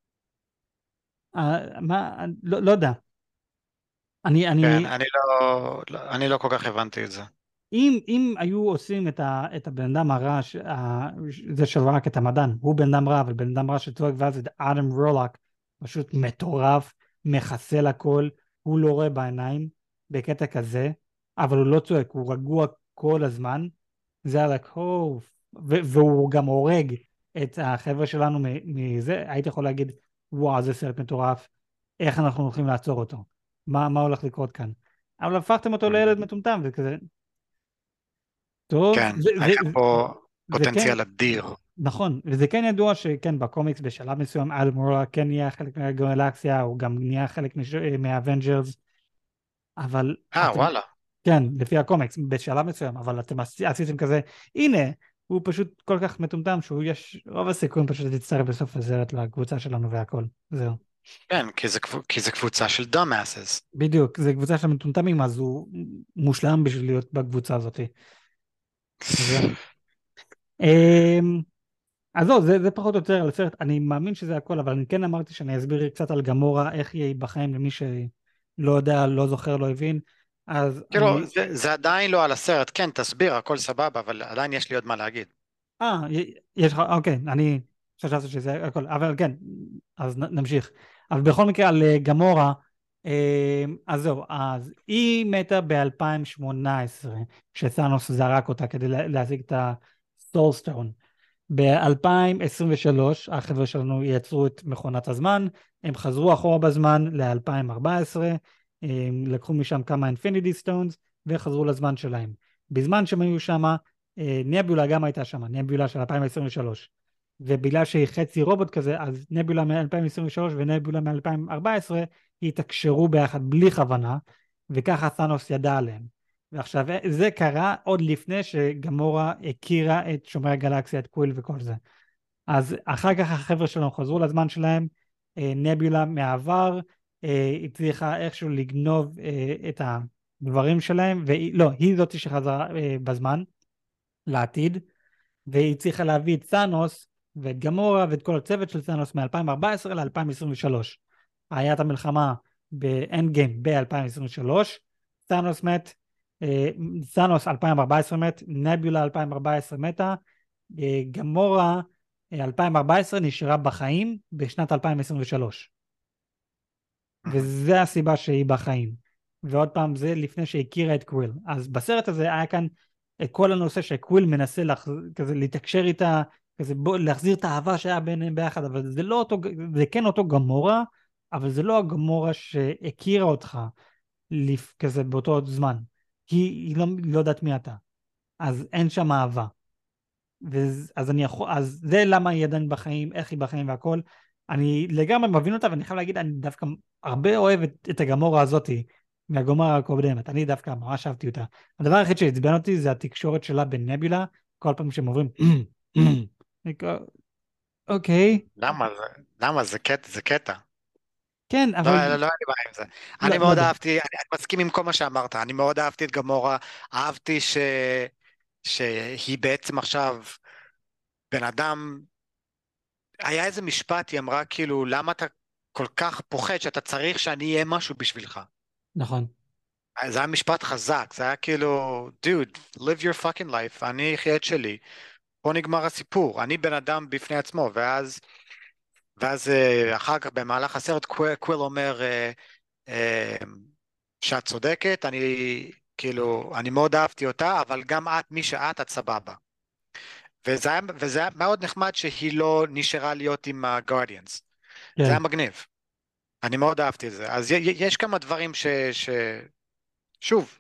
אה, מה? לא, לא יודע. אני, כן, אני, אני לא, לא- אני לא כל כך הבנתי את זה. אם, אם היו עושים את, ה, את הבן אדם הרע, ש- ה- זה שרק את המדען, הוא בן אדם רע, אבל בן אדם רע שצועק, ואז את אדם רולק, פשוט מטורף, מחסל הכל, הוא לא רואה בעיניים, בקטע כזה, אבל הוא לא צועק, הוא רגוע כל הזמן, זה היה like, oh, ו- והוא גם הורג את החבר'ה שלנו מ- מזה, הייתי יכול להגיד, וואו, זה סרט מטורף, איך אנחנו הולכים לעצור אותו? מה, מה הולך לקרות כאן? אבל הפכתם אותו לילד מטומטם, וכזה, טוב, כן, זה, היה זה, פה זה כן, פוטנציאל אדיר. נכון, וזה כן ידוע שכן, בקומיקס בשלב מסוים אדם וורלוק כן נהיה חלק מהגלקסיה, הוא גם נהיה חלק מש- מהאבנג'רס, אבל אה, אתם, וואלה. כן, לפי הקומיקס, בשלב מסוים, אבל אתם עשי- עשיתם כזה, הנה, הוא פשוט כל כך מטומטם שהוא יש רוב הסיכויים פשוט להצטרף בסוף הסרט לקבוצה שלנו והכל, זהו. כן, כי זה, קבוצ- כי זה קבוצה של דאמאסס. בדיוק, זה קבוצה של מטומטמים, אז הוא מושלם בשביל להיות בקבוצה הזאת. אז זהו. אמ, אז לא, זה, זה פחות או יותר על הסרט, אני מאמין שזה הכל, אבל אני כן אמרתי שאני אסביר קצת על גמורה, איך היא בחיים למי שלא יודע, לא זוכר, לא הבין, אז כאילו, אני, זה, זה עדיין לא על הסרט, כן, תסביר, הכל סבבה, אבל עדיין יש לי עוד מה להגיד. אה, י- יש לך, אוקיי, אני חשבתי שזה הכל, אבל כן, אז נ- נמשיך. אבל בכל מקרה על אה, גמורה, אה, אז זהו, אז היא מתה ב-אלפיים שמונה עשרה, כשת'אנוס זרק אותה כדי לה- להשיג את הסולסטון. ב-אלפיים עשרים ושלוש החבר'ה שלנו יצרו את מכונת הזמן, הם חזרו אחורה בזמן ל-אלפיים וארבע עשרה, הם לקחו משם כמה אינפיניטי סטונס וחזרו לזמן שלהם. בזמן שהם היו שם, נביולה גם הייתה שם, נביולה של אלפיים עשרים ושלוש. ובגלל שהיא חצי רובוט כזה, אז נביולה מ-אלפיים עשרים ושלוש ונביולה מ-אלפיים וארבע עשרה התקשרו ביחד בלי כוונה, וככה ת'אנוס ידע עליהם. ועכשיו, זה קרה עוד לפני שגמורה הכירה את שומר הגלקסיה, את קוויל וכל זה. אז אחר כך החבר'ה שלנו חזרו לזמן שלהם, אה, נביולה מהעבר, אה, הצליחה איכשהו לגנוב אה, את הדברים שלהם, ולא, היא זאתי שחזרה אה, בזמן, לעתיד, והיא הצליחה להביא את ת'אנוס ואת גמורה ואת כל הצוות של ת'אנוס מ-אלפיים וארבע עשרה ל-אלפיים עשרים ושלוש. היה את המלחמה באנד גיים ב-אלפיים עשרים ושלוש, ת'אנוס מת, אה, ת'אנוס אלפיים וארבע עשרה מת, נביולה אלפיים וארבע עשרה מתה, אה, גמורה אה, אלפיים וארבע עשרה נשארה בחיים בשנת אלפיים עשרים ושלוש. מהמם. וזה הסיבה שהיא בחיים. ועוד פעם, זה לפני שהכירה את קוויל. אז בסרט הזה היה כאן את כל הנושא שקוויל מנסה לח... כזה להתקשר איתה, כזה בוא, להחזיר את האהבה שהיה ביניהם ביחד, אבל זה לא אותו, זה כן אותו גמורה, אבל זה לא הגמורה שהכירה אותך לפ... כזה באותו זמן. היא, היא לא, לא יודעת מי אתה. אז אין שם אהבה. ואז, אז אני יכול, אז זה למה היא עדיין בחיים, איך היא בחיים והכל. אני לגמרי מבין אותה, ואני חייב להגיד, אני דווקא הרבה אוהב את, את הגמורה הזאתי, מהגמורה הקודמת, אני דווקא ממש אהבתי אותה. הדבר היחיד שעצבן אותי זה התקשורת שלה בנביולה, כל פעם שהם עוברים, אני כ- אוקיי, למה זה, למה זה קטע, זה קטע. כן, לא, אבל לא, לא היה לי בעיה עם זה. לא, אני לא מאוד יודע, אהבתי, אני, אני מסכים עם כל מה שאמרת, אני מאוד אהבתי את גמורה, אהבתי ש... שהיא בעצם עכשיו בן אדם, היה איזה משפט, היא אמרה כאילו, למה אתה כל כך פוחד שאתה צריך שאני אהיה משהו בשבילך? נכון, זה היה משפט חזק, זה היה כאילו, dude, live your fucking life, אני אחיה את שלי, פה נגמר הסיפור, אני בן אדם בפני עצמו, ואז, ואז אה, אחר כך במהלך הסרט קוויל, קוויל אומר אה, אה, שאת צודקת, אני כאילו, אני מאוד אהבתי אותה, אבל גם את, מי שאת, את סבבה. וזה היה, וזה היה מאוד נחמד שהיא לא נשארה להיות עם הגארדיאנס, זה כן, היה מגניב, אני מאוד אהבתי את זה, אז י- י- יש כמה דברים ש... ש... שוב,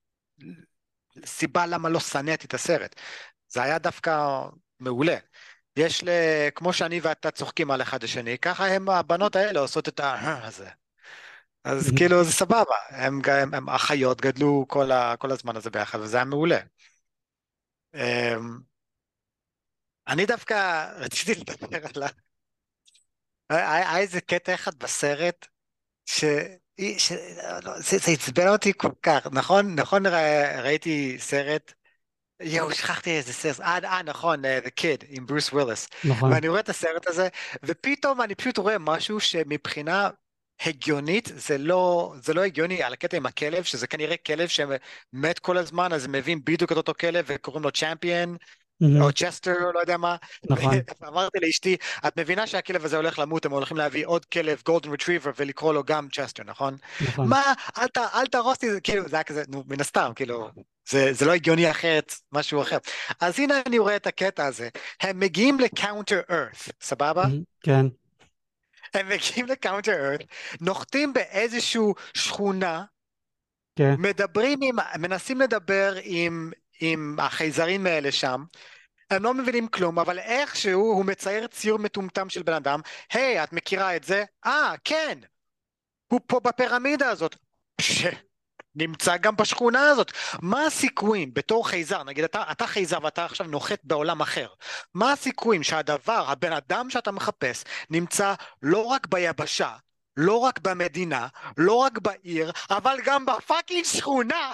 סיבה למה לא שנאתי את הסרט. זה היה דווקא מעולה. יש ל... כמו שאני ואתה צוחקים על אחד השני, ככה הם, הבנות האלה עושות את ה... הזה. אז כאילו זה סבבה, הם, הם, הם אחיות, גדלו כל, ה, כל הזמן הזה ביחד, וזה היה מעולה. אמ, אני דווקא רציתי לדבר על ה... היה היה איזה קטע אחד בסרט, ש... ש... לא, זה, זה עצבן אותי כל כך, נכון? נכון ר- ראיתי סרט, יואו, שכחתי איזה סרט, אה, אה, נכון, אה, The Kid, עם ברוס וויליס. נכון. ואני רואה את הסרט הזה, ופתאום אני פשוט רואה משהו שמבחינה הגיונית, זה לא, זה לא הגיוני, על הקטע עם הכלב, שזה כנראה כלב שמת כל הזמן, אז הם מביאים בדיוק את אותו כלב, וקוראים לו צ'מפיון, או צ'סטר, או לא יודע מה, נכון, ואמרתי לאשתי, את מבינה שהכלב הזה הולך למות, הם הולכים להביא עוד כלב, גולדן רטריבר, ולקרוא לו גם צ'סטר, נכון? נכון. מה, אל, ת, אל תהרוס לי, כאילו, זה היה כזה, נו, מן הסתם, כאילו, זה, זה לא הגיוני אחרת, משהו אחר. אז הנה אני רואה את הקטע הזה, הם מגיעים לקאונטר ארת, סבבה? כן, הם מגיעים לקאונטר ארת, נוחתים באיזשהו שכונה, כן. מדברים עם, מנסים לדבר עם, עם החייזרים האלה שם, הם לא מבינים כלום, אבל איכשהו הוא מצייר ציור מטומטם של בן אדם, היי, את מכירה את זה? אה, כן, הוא פה בפירמידה הזאת. נמצא גם בשכונה הזאת. מה הסיכויים בתור חייזר, נגיד אתה, אתה חייזר ואתה עכשיו נוחת בעולם אחר, מה הסיכויים שהדבר, הבן אדם שאתה מחפש, נמצא לא רק ביבשה, לא רק במדינה, לא רק בעיר, אבל גם בפאקינג שכונה?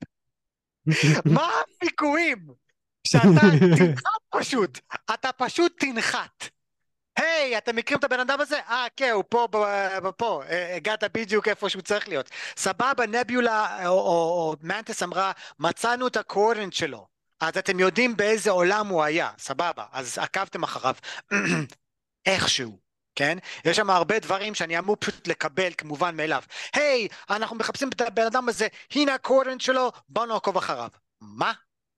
מה הסיכויים שאתה תנחת פשוט, אתה פשוט תנחת. היי, אתם מכירים את הבן אדם הזה? אה, כן, הוא פה, ב- פה, אה, הגעת בדיוק איפה שהוא צריך להיות. סבבה, נביולה או, או, או מנטס אמרה, מצאנו את הקורדינט שלו. אז אתם יודעים באיזה עולם הוא היה, סבבה, אז עקבתם אחריו. איכשהו, כן? יש שם הרבה דברים שאני אמור פשוט לקבל כמובן מאליו. היי, אנחנו מחפשים את הבן אדם הזה, הנה הקורדינט שלו, בואו נעקוב אחריו. מה?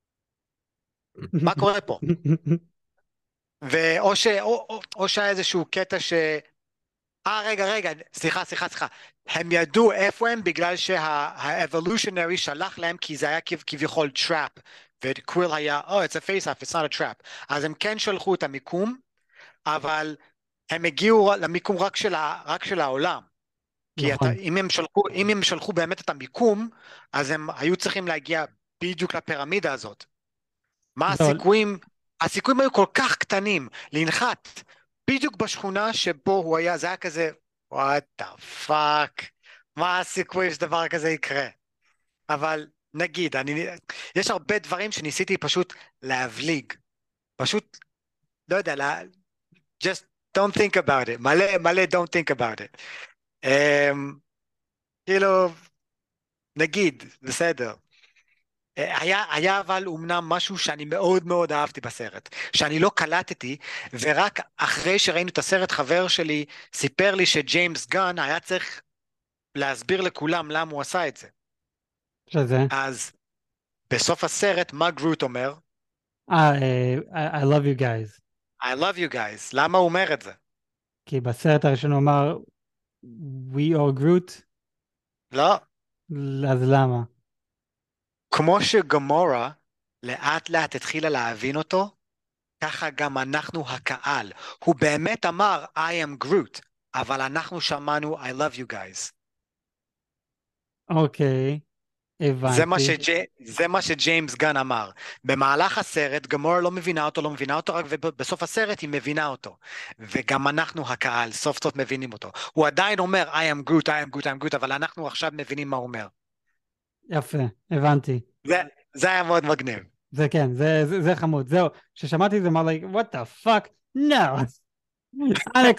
מה קורה פה? ואו ש... או, או, או שהיה איזשהו קטע ש... אה, רגע, רגע, סליחה, סליחה, סליחה. הם ידעו איפה הם בגלל שהאבולושיונרי שלח להם, כי זה היה כב- כביכול טראפ, וקוויל היה, oh, it's a face-off, it's not a trap. אז הם כן שלחו את המיקום, אבל הם הגיעו למיקום רק של, ה, רק של העולם. כי אתה, נכון. אם, הם שלחו, אם הם שלחו באמת את המיקום, אז הם היו צריכים להגיע בדיוק לפירמידה הזאת. מה זהו, הסיכויים? הסיכויים היו כל כך קטנים להנחת בדיוק בשכונה שבו הוא היה, זה היה כזה, what the fuck, מה הסיכוי שדבר כזה יקרה? אבל נגיד, אני, יש הרבה דברים שניסיתי פשוט להבליג, פשוט, לא יודע, לה, just don't think about it, מלא, מלא don't think about it. Um, כאילו, נגיד, בסדר. היה, היה אבל אומנם משהו שאני מאוד מאוד אהבתי בסרט, שאני לא קלטתי, ורק אחרי שראינו את הסרט חבר שלי סיפר לי שג'יימס גן היה צריך להסביר לכולם למה הוא עשה את זה. שזה. אז בסוף הסרט מה גרוט אומר? אה, אה, I I love you guys. I love you guys. למה הוא אומר את זה? כי בסרט הראשון הוא אמר, we are Groot, לא. אז למה? כמו שגמורה לאט לאט התחילה להבין אותו, ככה גם אנחנו הקהל. הוא באמת אמר I am Groot, אבל אנחנו שמענו I love you guys. אוקיי, זה מה, הבנתי. שג'י... זה מה שג'יימס גן אמר. במהלך הסרט, גמורה לא מבינה אותו, לא מבינה אותו, רק בסוף הסרט היא מבינה אותו. וגם אנחנו, הקהל, סוף סוף מבינים אותו. הוא עדיין אומר, I am Groot, I am Groot, I am Groot, אבל אנחנו עכשיו מבינים מה הוא אומר. יפה, הבנתי. זה, זה היה מאוד מגניב. זה כן, זה, זה, זה חמוד. זהו, כששמעתי את זה, אמר לי, what the fuck? No,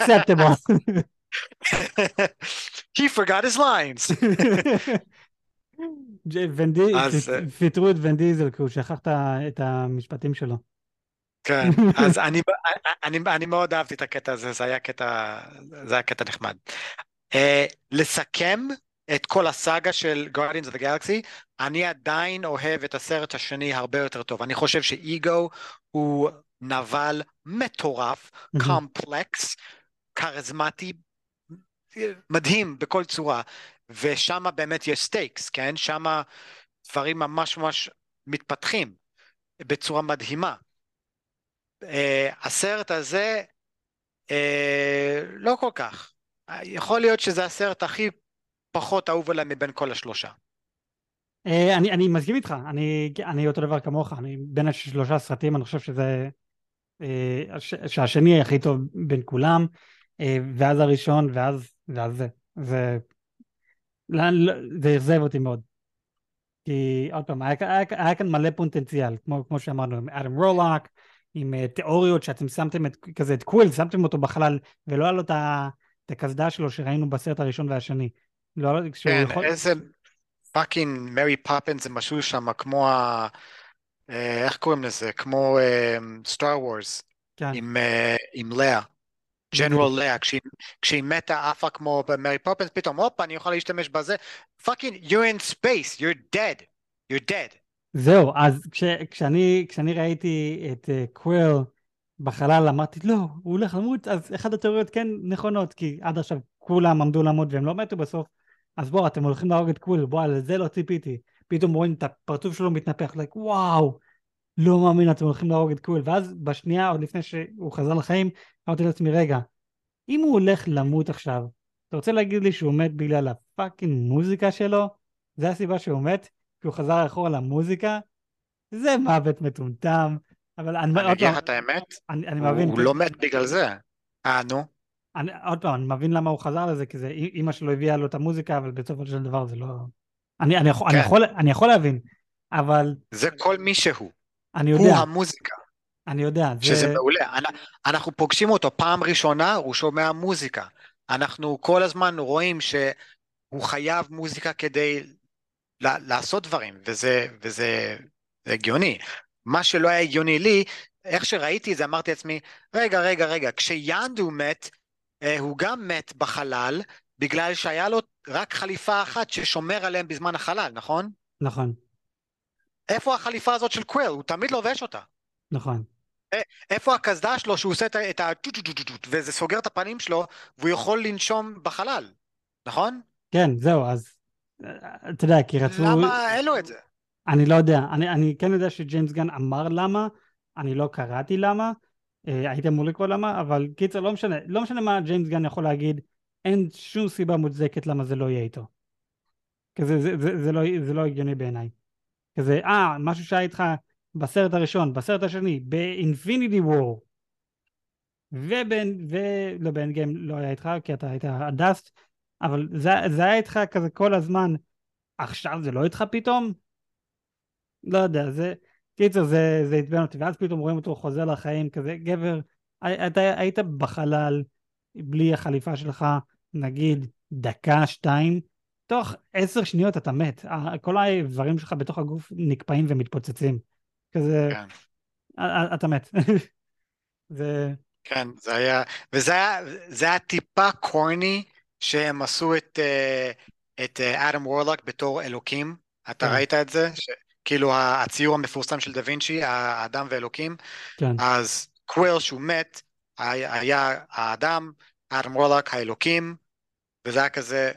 unacceptable. He forgot his lines. ון די- אז אה, פ- פיטרו את ון דיזל כי הוא שכח את ה- את המשפטים שלו. כן, אז אני, אני, אני מאוד אהבתי את הקטע הזה, זה היה קטע, זה היה קטע נחמד. אה, לסכם את כל הסאגה של Guardians of the Galaxy, אני עדיין אוהב את הסרט השני הרבה יותר טוב. אני חושב שאיגו הוא נבל מטורף, קומפלקס, כריזמטי, מדהים בכל צורה, ושם באמת יש סטייקס, כן? שם דברים ממש ממש מתפתחים בצורה מדהימה. אה, הסרט הזה אה, לא כל כך. יכול להיות שזה הסרט הכי פחות אהוב עליי מבין כל השלושה. אה, אני, אני מסכים איתך, אני, אני אותו דבר כמוך, אני בין השלושה סרטים, אני חושב שזה, אה, הש- שהשני הכי טוב בין כולם, אה, ואז הראשון, ואז, ואז זה, זה, לא- לא- זה אכזב אותי מאוד, כי עוד פעם, היה, היה, היה כאן מלא פוטנציאל, כמו, כמו שאמרנו, עם אדם רולוק, עם אה, תיאוריות שאתם שמתם את, כזה את קוויל, שמתם אותו בחלל, ולא היה לו את ה- את הקסדה שלו שראינו בסרט הראשון והשני, לא, כשהוא כן, יכול, איזה פאקינג מרי פופינס הם עשו שם, כמו ה... אה, איך קוראים לזה? כמו סטאר וורס, כן, עם, אה, עם לאה. בדיוק. ג'נרל לאה, כשהיא, כשהיא מתה עפה כמו במרי פופינס, פתאום, הופה, אני יכול להשתמש בזה. פאקינג, you're in space, you're dead, you're dead. זהו, אז כש, כשאני, כשאני ראיתי את uh, קוויל בחלל, אמרתי, לא, הוא הולך למות, אז אחת התיאוריות כן נכונות, כי עד עכשיו כולם עמדו למות והם לא מתו בסוף, אז בואו, אתם הולכים להרוג את קוויל, בואו, לזה לא ציפיתי. פתאום רואים את הפרצוף שלו מתנפח, like, וואו, לא מאמין, אתם הולכים להרוג את קוויל. ואז בשנייה, עוד לפני שהוא חזר לחיים, אמרתי לעצמי, רגע, אם הוא הולך למות עכשיו, אתה רוצה להגיד לי שהוא מת בגלל הפאקינג מוזיקה שלו? זה הסיבה שהוא מת? כי הוא חזר אחורה למוזיקה? זה מוות מטומטם, אבל אני אני עוד אגיד פעם, לך את האמת, אני, אני הוא, מבין, הוא כי, לא מת בגלל זה. אה, נו. אני, עוד פעם, אני מבין למה הוא חזר לזה, כי זה, אימא שלו הביאה לו את המוזיקה, אבל בסופו של דבר זה לא... אני, אני, יכול, אני, כן, יכול, אני יכול להבין, אבל זה כל מי שהוא. אני הוא יודע, המוזיקה. אני יודע, שזה זה... מעולה. אנ- אנחנו פוגשים אותו פעם ראשונה, הוא שומע מוזיקה. אנחנו כל הזמן רואים שהוא חייב מוזיקה כדי ל- לעשות דברים, וזה, וזה זה הגיוני. מה שלא היה הגיוני לי, איך שראיתי את זה, אמרתי לעצמי, רגע, רגע, רגע, כשיאנדו מת, אה, הוא גם מת בחלל, בגלל שהיה לו רק חליפה אחת ששומר עליהם בזמן החלל, נכון? נכון, איפה החליפה הזאת של קוויל? הוא תמיד לובש אותה. נכון. א- איפה הקסדה שלו שהוא עושה את ה... את ה- טו- טו- טו- טו- טו- וזה סוגר את הפנים שלו והוא יכול לנשום בחלל, נכון? כן, זהו, אז אה, אתה יודע, כי רצו... למה אין לו את זה? אני לא יודע, אני, אני כן יודע שג'יימס גן אמר למה, אני לא קראתי למה, אה, הייתי אמור לקרוא למה, אבל קיצר, לא משנה, לא משנה מה ג'יימס גן יכול להגיד, אין שום סיבה מוצדקת למה זה לא יהיה איתו. כזה, זה, זה, זה לא, זה לא הגיוני בעיניי. כזה, אה, משהו שהיה איתך בסרט הראשון, בסרט השני, באינפיניטי וור, ובין, ולא באנד גיים לא היה איתך, כי אתה היית הדסט, אבל זה, זה היה איתך כזה כל הזמן, עכשיו זה לא איתך פתאום? לא יודע, זה, קיצר, זה, זה עצבן אותי, ואז פתאום רואים אותו חוזר לחיים, כזה, גבר, הי- אתה היית בחלל, בלי החליפה שלך, נגיד, דקה, שתיים, תוך עשר שניות אתה מת, ה- כל האיברים שלך בתוך הגוף נקפאים ומתפוצצים, כזה, כן, א- א- אתה מת. זה, כן, זה היה, וזה היה, זה היה טיפה קורני שהם עשו את, אה, את אה, אדם וורלוק בתור אלוקים. אתה כן, ראית את זה? ש, כאילו ה- הציור המפורסם של דה וינצ'י, האדם ואלוקים. כן, אז קוויל שהוא מת, היה, היה האדם, אדם וורלוק האלוקים, וזה היה כזה,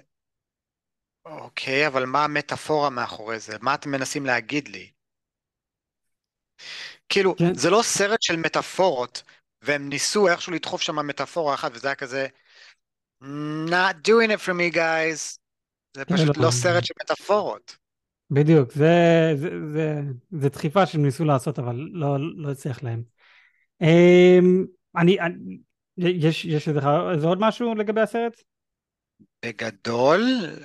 אוקיי, אבל מה המטאפורה מאחורי זה? מה אתם מנסים להגיד לי? כאילו, כן, זה לא סרט של מטאפורות, והם ניסו איכשהו לדחוף שם מטאפורה אחת, וזה היה כזה, not doing it for me guys, זה כן, לא, פשוט לא סרט של מטאפורות. בדיוק, זה, זה, זה, זה דחיפה שהם ניסו לעשות, אבל לא, לא הצליח להם. אמ, אני, אני, יש, יש איזה, איזה עוד משהו לגבי הסרט? בגדול,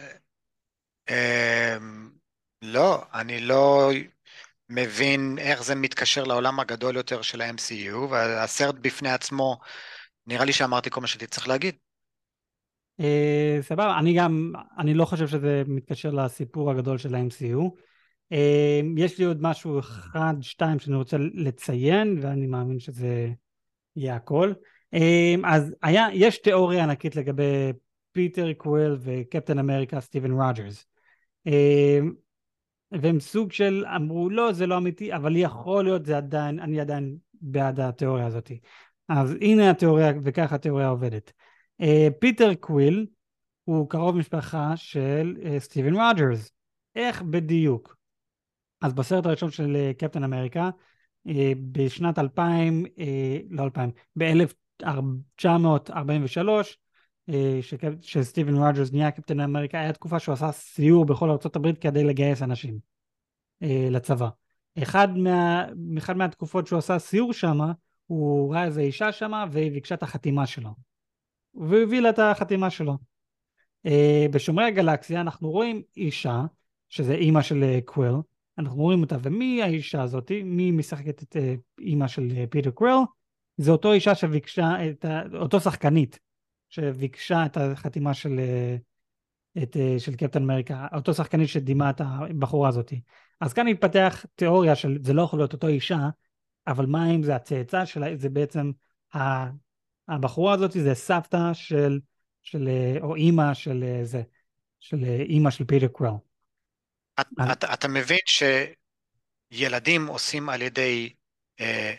אמ, לא, אני לא מבין איך זה מתקשר לעולם הגדול יותר של ה-אם סי יו, והסרט בפני עצמו, נראה לי שאמרתי כל מה שהייתי צריך להגיד. אה, סבבה, אני גם, אני לא חושב שזה מתקשר לסיפור הגדול של ה-אם סי יו. אה, יש לי עוד משהו אחד, שתיים שאני רוצה לציין, ואני מאמין שזה יהיה הכל. אה, אז היה, יש תיאוריה ענקית לגבי פיטר קוויל וקפטן אמריקה סטיבן רוג'רס. אה, והם סוג של אמרו לא זה לא אמיתי אבל יכול להיות זה עדיין אני עדיין בעד התיאוריה הזאת. אז הנה התיאוריה וככה התיאוריה עובדת. אה, פיטר קוויל הוא קרוב משפחה של אה, סטיבן רוג'רס. איך בדיוק? אז בסרט הראשון של אה, קפטן אמריקה אה, בשנת אלפיים אה, לא אלפיים ב-אלף תשע מאות ארבעים ושלוש אה, שקפ- שסטיבן רוג'רס נהיה קפטן אמריקה היה תקופה שהוא עשה סיור בכל ארצות הברית כדי לגייס אנשים אה, לצבא. אחד, מה, אחד מהתקופות שהוא עשה סיור שם, הוא ראה איזו אישה שם והיא ביקשה את החתימה שלו. והוא הביא לה את החתימה שלו. אה, בשומרי הגלקסיה אנחנו רואים אישה, שזה אימא של אה, קוויל, אנחנו רואים אותה, ומי האישה הזאת? מי משחקת את אה, אימא של אה, פיטר קוויל? זה אותו אישה שביקשה, את ה, אותו שחקנית, שביקשה את החתימה של... אה, את, uh, של קפטן אמריקה, אותו שחקנית שדימה את הבחורה הזאת. אז כאן התפתח תיאוריה של זה לא יכול להיות אותו אישה, אבל מה אם זה הצאצא שלה, זה בעצם ה, הבחורה הזאת זה סבתא של, של אה, או אימא של אה, זה, של אה, אימא של פיטר קוויל. אתה, אתה, אתה מבין שילדים עושים על ידי אה,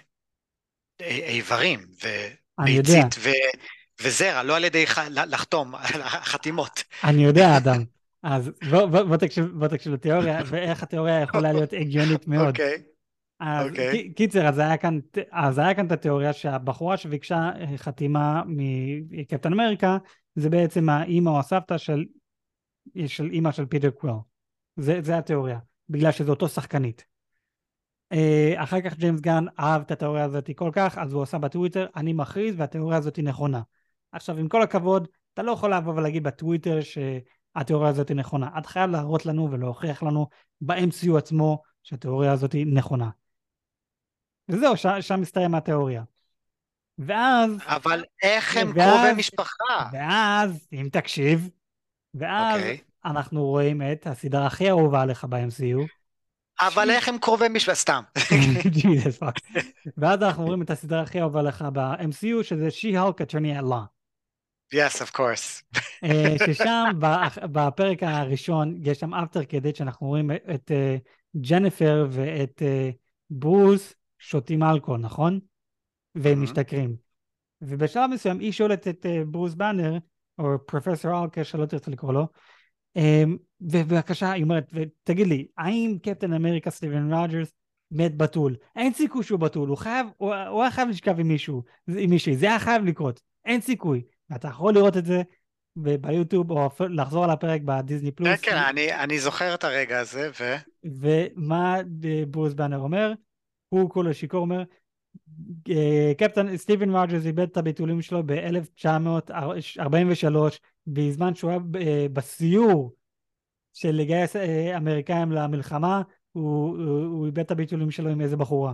איברים אני יודע, וביצית ו, וזרע, לא על ידי ח, לחתום על החתימות. אני יודע אדם. אז בוא, בוא, בוא תקשיב, בוא תקשיב לתיאוריה, ואיך התיאוריה יכולה להיות הגיונית מאוד. אוקיי, אז אוקיי. ק- קיצר, אז היה כאן, אז היה כאן את התיאוריה שהבחורה שביקשה אה, חתימה מקפטן אמריקה, זה בעצם האימא או הסבתא של, של אימא של פיטר קוויל. זה, זה התיאוריה, בגלל שזו אותו שחקנית. אה, אחר כך ג'יימס גן אהב את התיאוריה הזאת כל כך, אז הוא עשה בטוויטר, אני מכריז והתיאוריה הזאת נכונה. עכשיו, עם כל הכבוד, אתה לא יכול לבוא ולהגיד בטוויטר שהתיאוריה הזאת נכונה. אתה חייב להראות לנו ולהוכיח לנו ב-אם סי יו עצמו שהתיאוריה הזאת נכונה. וזהו, ש- שם מסתיים התיאוריה. ואז, אבל איך הם קרובי ואז, משפחה? ואז, אם תקשיב, ואז אוקיי. אנחנו רואים את הסדרה הכי אהובה עליך ב-אם סי יו, אבל איך הם קרובי משפחה? סתם. Jesus fuck. ואז אנחנו רואים את הסדרה הכי אהובה עליך ב-אם סי יו, שזה She-Hulk Attorney at Law. Yes, of course. אה, ששם ב- בפרק הראשון יש שם אפטר קרדיט שאנחנו רואים את אה, ג'ניפר ואת אה, ברוס שותים אלכוהול, נכון? והם Mhm. משתכרים. ובשלב מסוים היא שואלת את uh, ברוס באנר, או פרופסור אלקה, שלא תרצה לקרוא לו, um, ובבקשה, היא אומרת, תגיד לי, האם קפטן אמריקה סטיבן רוג'רס מת בתול? אין סיכוי שהוא בתול, הוא חייב, הוא, הוא היה חייב לשכב עם מישהו, עם מישהי, זה היה חייב לקרות, אין סיכוי. ואתה יכול לראות את זה ב- ביוטיוב, או לחזור על הפרק בדיסני כן, פלוס, כן, אני, אני זוכר את הרגע הזה, ו... ומה אה, ברוס באנר אומר? הוא כולו שיכור אומר, אה, קפטן סטיבן רוג'רס איבד את הביטולים שלו ב-אלף תשע מאות ארבעים ושלוש בזמן שהוא היה אה, בסיור של לגייס אה, אמריקאים למלחמה, הוא, הוא, הוא איבד את הביטולים שלו עם איזה בחורה,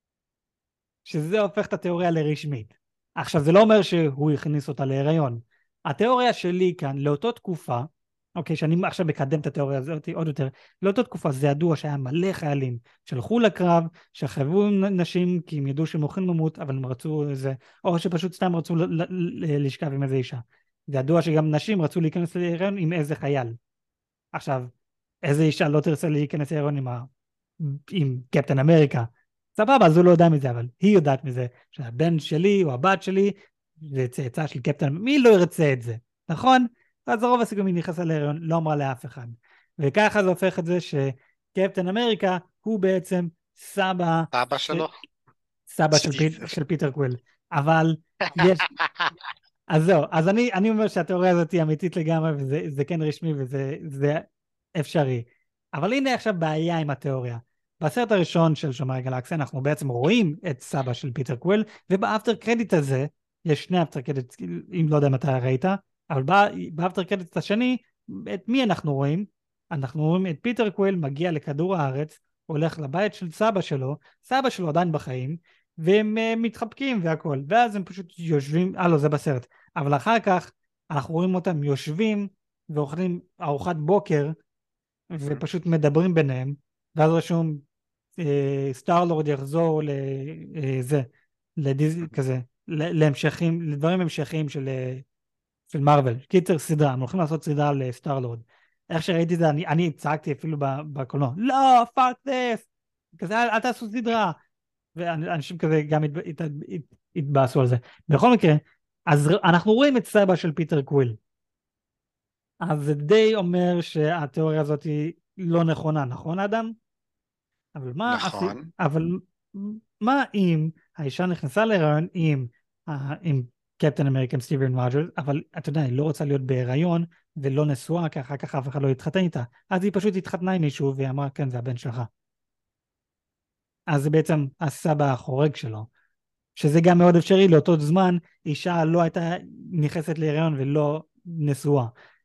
שזה הופך את התיאוריה לרשמית. עכשיו זה לא אומר שהוא הכניס אותה להיריון. התיאוריה שלי כאן לאותו תקופה, אוקיי, שאני עכשיו מקדם את התיאוריה הזאת עוד יותר, לאותו תקופה זה ידוע שהיה מלא חיילים שהלכו לקרב, שחייבו עם נשים כי הם ידעו שהם הולכים למות, אבל הם רצו איזה, או שפשוט סתם רצו ל- ל- ל- לשכב עם איזה אישה. זה ידוע שגם נשים רצו להיכנס להיריון עם איזה חייל. עכשיו, איזה אישה לא תרצה להיכנס להיריון עם, ה... עם קפטן אמריקה? סבבה, אז הוא לא יודע מזה, אבל היא יודעת מזה, שהבן שלי או הבת שלי זה צאצא של קפטן, מי לא ירצה את זה, נכון? אז הרוב הסיכויים היא נכנסה להיריון, לא אמרה לאף אחד. וככה זה הופך את זה שקפטן אמריקה הוא בעצם סבא, אבא שלו? סבא של, פית, של פיטר קוויל. אבל יש, אז זהו, אז אני, אני אומר שהתיאוריה הזאת היא אמיתית לגמרי, וזה זה כן רשמי וזה זה אפשרי. אבל הנה עכשיו בעיה עם התיאוריה. בסרט הראשון של שומרי הגלקסיה אנחנו בעצם רואים את סבא של פיטר קוויל, ובאפטר קרדיט הזה, יש שני אפטר קרדיט, אם לא יודע אם אתה ראית, אבל באפטר קרדיט השני, את מי אנחנו רואים? אנחנו רואים את פיטר קוויל מגיע לכדור הארץ, הולך לבית של סבא שלו, סבא שלו עדיין בחיים, והם uh, מתחבקים והכל, ואז הם פשוט יושבים, אה לא זה בסרט, אבל אחר כך אנחנו רואים אותם יושבים ואוכלים ארוחת בוקר, ופשוט מדברים ביניהם, ואז רשום, סטארלורד יחזור לזה, לדיז כזה, להמשכים, לדברים המשכיים של, של מרוול. קיצר סדרה, הם הולכים לעשות סדרה לסטארלורד. איך שראיתי את זה, אני, אני צעקתי אפילו בקולנוע, לא, fuck this, כזה, אל, אל תעשו סדרה. ואנשים כזה גם הת, הת, הת, התבאסו על זה. בכל מקרה, אז אנחנו רואים את סבא של פיטר קוויל. אז זה די אומר שהתיאוריה הזאת היא לא נכונה, נכון אדם? אבל מה, נכון. אבל מה אם האישה נכנסה להיריון עם, עם קפטן אמריקה, עם סטיבן רוג'רס, אבל אתה יודע, היא לא רוצה להיות בהיריון ולא נשואה, כי אחר כך אף אחד לא יתחתן איתה. אז היא פשוט התחתנה עם מישהו והיא אמרה, כן, זה הבן שלך. אז זה בעצם הסבא החורג שלו, שזה גם מאוד אפשרי. לאותו זמן אישה לא הייתה נכנסת להיריון ולא נשואה.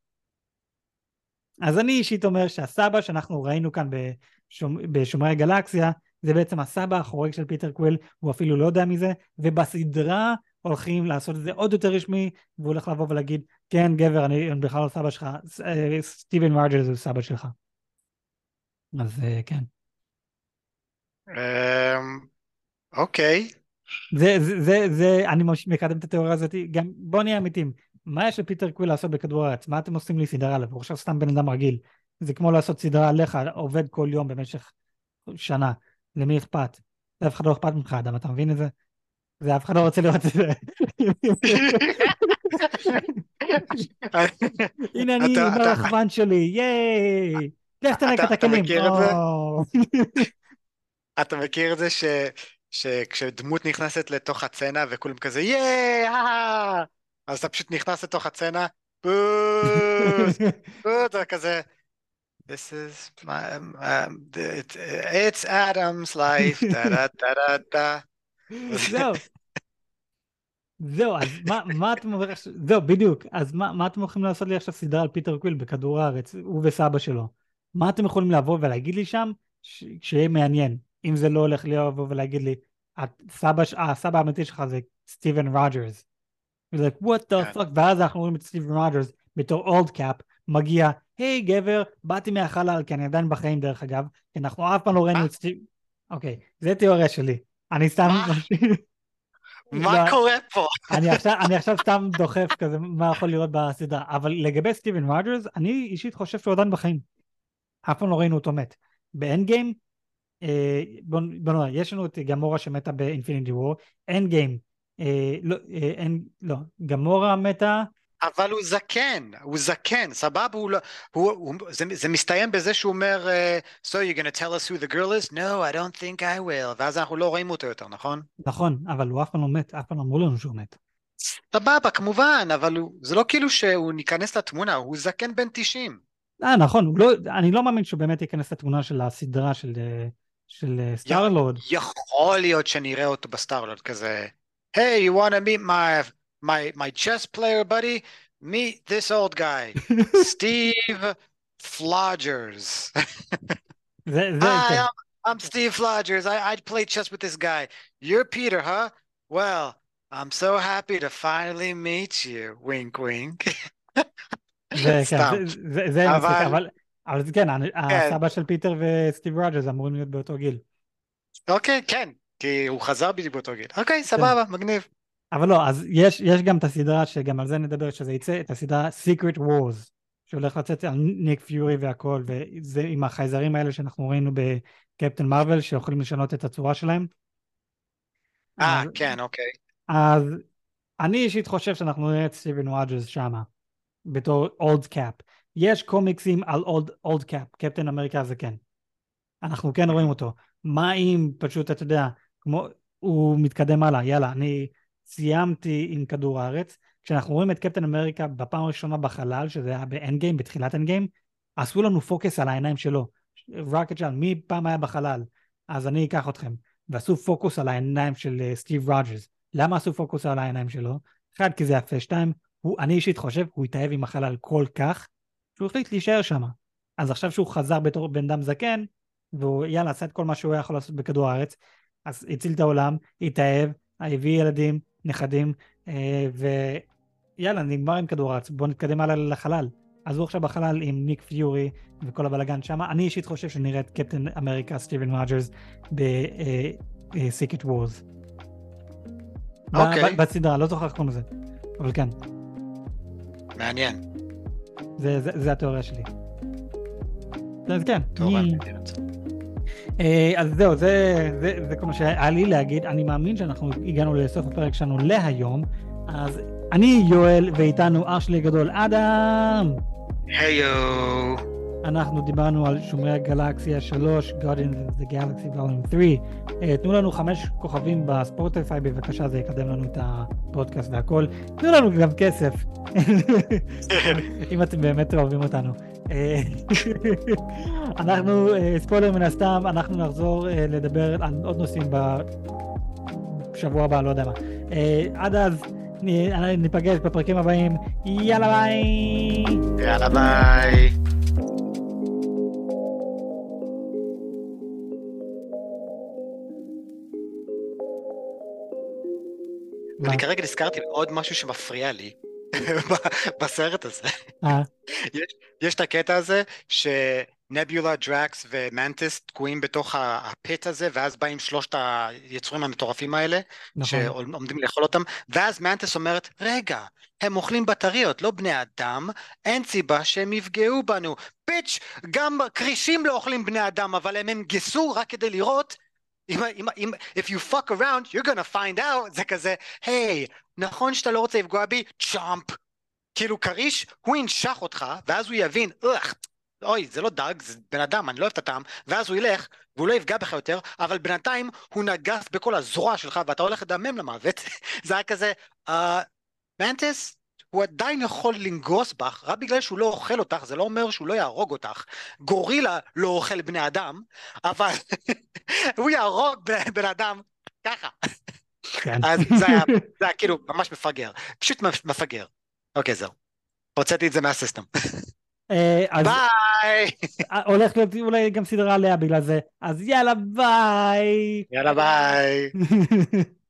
אז אני אישית אומר שהסבא שאנחנו ראינו כאן בשומ... בשומרי גלקסיה, זה בעצם הסבא החורג של פיטר קוויל, הוא אפילו לא יודע מזה, ובסדרה הולכים לעשות את זה עוד יותר רשמי, והוא הולך לבוא ולהגיד, כן גבר, אני, אני בכלל לא סבא שלך, סטיבן רוג'רס הוא סבא שלך. אז כן. אוקיי. זה, זה, זה, זה, אני מקדם את התיאוריה הזאת, גם בוא נהיה אמיתים, מה יש לפיטר קוויל לעשות בכדור הארץ? מה אתם עושים לי סדרה עליו? הוא עכשיו סתם בן אדם רגיל, זה כמו לעשות סדרה עליך, עובד כל יום במשך שנה, למי אכפת? אף אחד לא אכפת ממך אדם, אתה מבין את זה? זה אף אחד לא רוצה לראות את זה. הנה אני עם הרחמן שלי, ייי! לך תנק את הכלים. אתה מכיר את זה שכשדמות נכנסת לתוך הצצנה וכולם כזה ייי, אז אתה פשוט נכנס לתוך הצצנה, בוז, בוז, כזה This is my, um, um, it, it's Adam's life, da da da da da. זהו. זהו, אז מה, מה אתם אומרים, זהו, בדיוק, אז מה, מה אתם יכולים לעשות לי עכשיו סדרה על פיטר קוויל בכדור הארץ, הוא וסבא שלו? מה אתם יכולים לבוא ולהגיד לי שם, ש... שיהיה מעניין, אם זה לא הולך לבוא ולהגיד לי, הסבא, הסבא האמיתי שלך זה סטיבן רוג'רס. זה like, what the fuck, ואז אנחנו רואים את סטיבן רוג'רס בתור אולד קאפ, מגיע, היי גבר, באתי מהחלל, כי אני עדיין בחיים דרך אגב, כי אנחנו אף פעם לא ראינו את סטיבן, אוקיי, זה תיאוריה שלי, אני סתם... מה קורה פה? אני עכשיו, אני עכשיו סתם דוחף כזה, מה יכול לראות בסדרה, אבל לגבי סטיבן רוג'רס, אני אישית חושב שהוא עדיין בחיים, אף פעם לא ראינו אותו מת. באנד גיים, בוא נראה, יש לנו את גמורה שמתה באינפיניטי וור, אנד גיים, לא, לא, גמורה מתה, אבל הוא זקן, הוא זקן, סבבה, הוא לא, הוא, הוא, זה, זה מסתיים בזה שהוא אומר, uh, so you're gonna tell us who the girl is? No, I don't think I will, ואז אנחנו לא רואים אותו יותר, נכון? נכון, אבל הוא אף פעם לא מת, אף פעם אמרו לנו שהוא מת. סבבה, כמובן, אבל הוא, זה לא כאילו שהוא ניכנס לתמונה, הוא זקן בן תשעים. אה, נכון, לא, אני לא מאמין שהוא באמת ייכנס לתמונה של הסדרה של, של סטארלורד. יכול להיות שנראה אותו בסטארלורד כזה, hey, you want to meet my, my, my chess player buddy? Meet this old guy, Steve Flodgers. Hi, I'm, I'm Steve Flodgers. I, I play chess with this guy. You're Peter, huh? Well, I'm so happy to finally meet you. Wink, wink. סתם. זה מצחיק, אבל זה כן, הסבא של פיטר וסטיב רוג'רס אמורים להיות באותו גיל. אוקיי, כן, כי הוא חזר בדיוק באותו גיל. אוקיי, סבבה, מגניב. אבל לא, אז יש, יש גם את הסדרה שגם על זה נדבר, שזה יצא, את הסדרה Secret Wars, שהולך לצאת על ניק פיורי והכל, וזה עם החייזרים האלה שאנחנו ראינו בקפטן מרוול, שיכולים לשנות את הצורה שלהם. אה, כן, אוקיי. אז אני אישית חושב שאנחנו נראה את סטיבן רוג'רס שמה, בתור אולד קאפ. יש קומיקסים על אולד, אולד קאפ, קפטן אמריקה זה כן. אנחנו כן רואים אותו. מה אם פשוט, אתה יודע, כמו, הוא מתקדם הלאה, יאללה, אני... סיימתי עם כדור הארץ, כשאנחנו רואים את קפטן אמריקה בפעם הראשונה בחלל, שזה היה באנד גיים, בתחילת אנד גיים, עשו לנו פוקוס על העיניים שלו. רוקט שאל, מי פעם היה בחלל? אז אני אקח אתכם. ועשו פוקוס על העיניים של סטיב רוג'רס. למה עשו פוקוס על העיניים שלו? אחד, כי זה יפה, שתיים, הוא, אני אישית חושב, הוא התאהב עם החלל כל כך, שהוא החליט להישאר שם. אז עכשיו שהוא חזר בתור בן אדם זקן, והוא יאללה, עשה את כל מה שהוא היה יכול לעשות בכדור הארץ, אז הציל את העולם, התאהב, הביא ילדים, נכדים, יאללה, נגמר עם כדור הארץ, בוא נתקדם הלאה לחלל. אז הוא עכשיו בחלל עם ניק פיורי וכל הבלגן שם. אני אישית חושב שנראה את קפטן אמריקה סטיבן רוג'רס ב-Secret Wars. אוקיי. בסדרה, לא זוכר איך קוראים לזה, אבל כן. מעניין. זה, זה, זה התיאוריה שלי. אז כן. תיאוריה היא... מעניינת. אז זהו, זה, זה, זה כל מה שהיה לי להגיד. אני מאמין שאנחנו הגענו לסוף הפרק שלנו להיום. אז אני יואל, ואיתנו אח שלי גדול, אדם. היו. אנחנו דיברנו על שומרי הגלקסיה שלוש, Guardians of the Galaxy Volume שלוש. Uh, תנו לנו חמש כוכבים בספוטיפיי, בבקשה, זה יקדם לנו את הפודקאסט והכל. תנו לנו גם כסף, אם אתם באמת אוהבים אותנו. אנחנו, uh, ספוילר מן הסתם, אנחנו נחזור uh, לדבר על עוד נושאים בשבוע הבא, לא יודע מה. Uh, עד אז, ניפגש בפרקים הבאים. יאללה ביי! יאללה ביי! אני כרגע נזכרתי עוד משהו שמפריע לי בסרט הזה. יש את הקטע הזה שנביולה, דרקס ומנטיס תקועים בתוך הפיט הזה, ואז באים שלושת היצורים המטורפים האלה שעומדים לאכול אותם, ואז מנטיס אומרת, רגע, הם אוכלים בטריות, לא בני אדם, אין סיבה שהם יפגעו בנו. פיץ', גם קרישים לא אוכלים בני אדם, אבל הם הנגסו רק כדי לראות, אם, אם, אם, if you fuck around, you're gonna find out. זה כזה, היי, נכון שאתה לא רוצה לפגוע בי? צ'אמפ. כאילו קריש, הוא ינשך אותך, ואז הוא יבין, אוח, אוי, זה לא דג, זה בן אדם, אני לא אוהב את הטעם, ואז הוא ילך, והוא לא יפגע בך יותר, אבל בינתיים הוא נגס בכל הזרוע שלך, ואתה הולך לדמם למוות. זה היה כזה, מנטיס, הוא עדיין יכול לנגוס בך, רק בגלל שהוא לא אוכל אותך, זה לא אומר שהוא לא יהרוג אותך. גורילה לא אוכל בני אדם, אבל הוא יהרוג בן אדם ככה. אז זה היה, זה היה כאילו ממש מפגר, פשוט מפגר. אוקיי, זהו. הוצאתי את זה מהסיסטם. ביי! הולך להיות אולי גם סדרה עליה בגלל זה, אז יאללה ביי! יאללה ביי!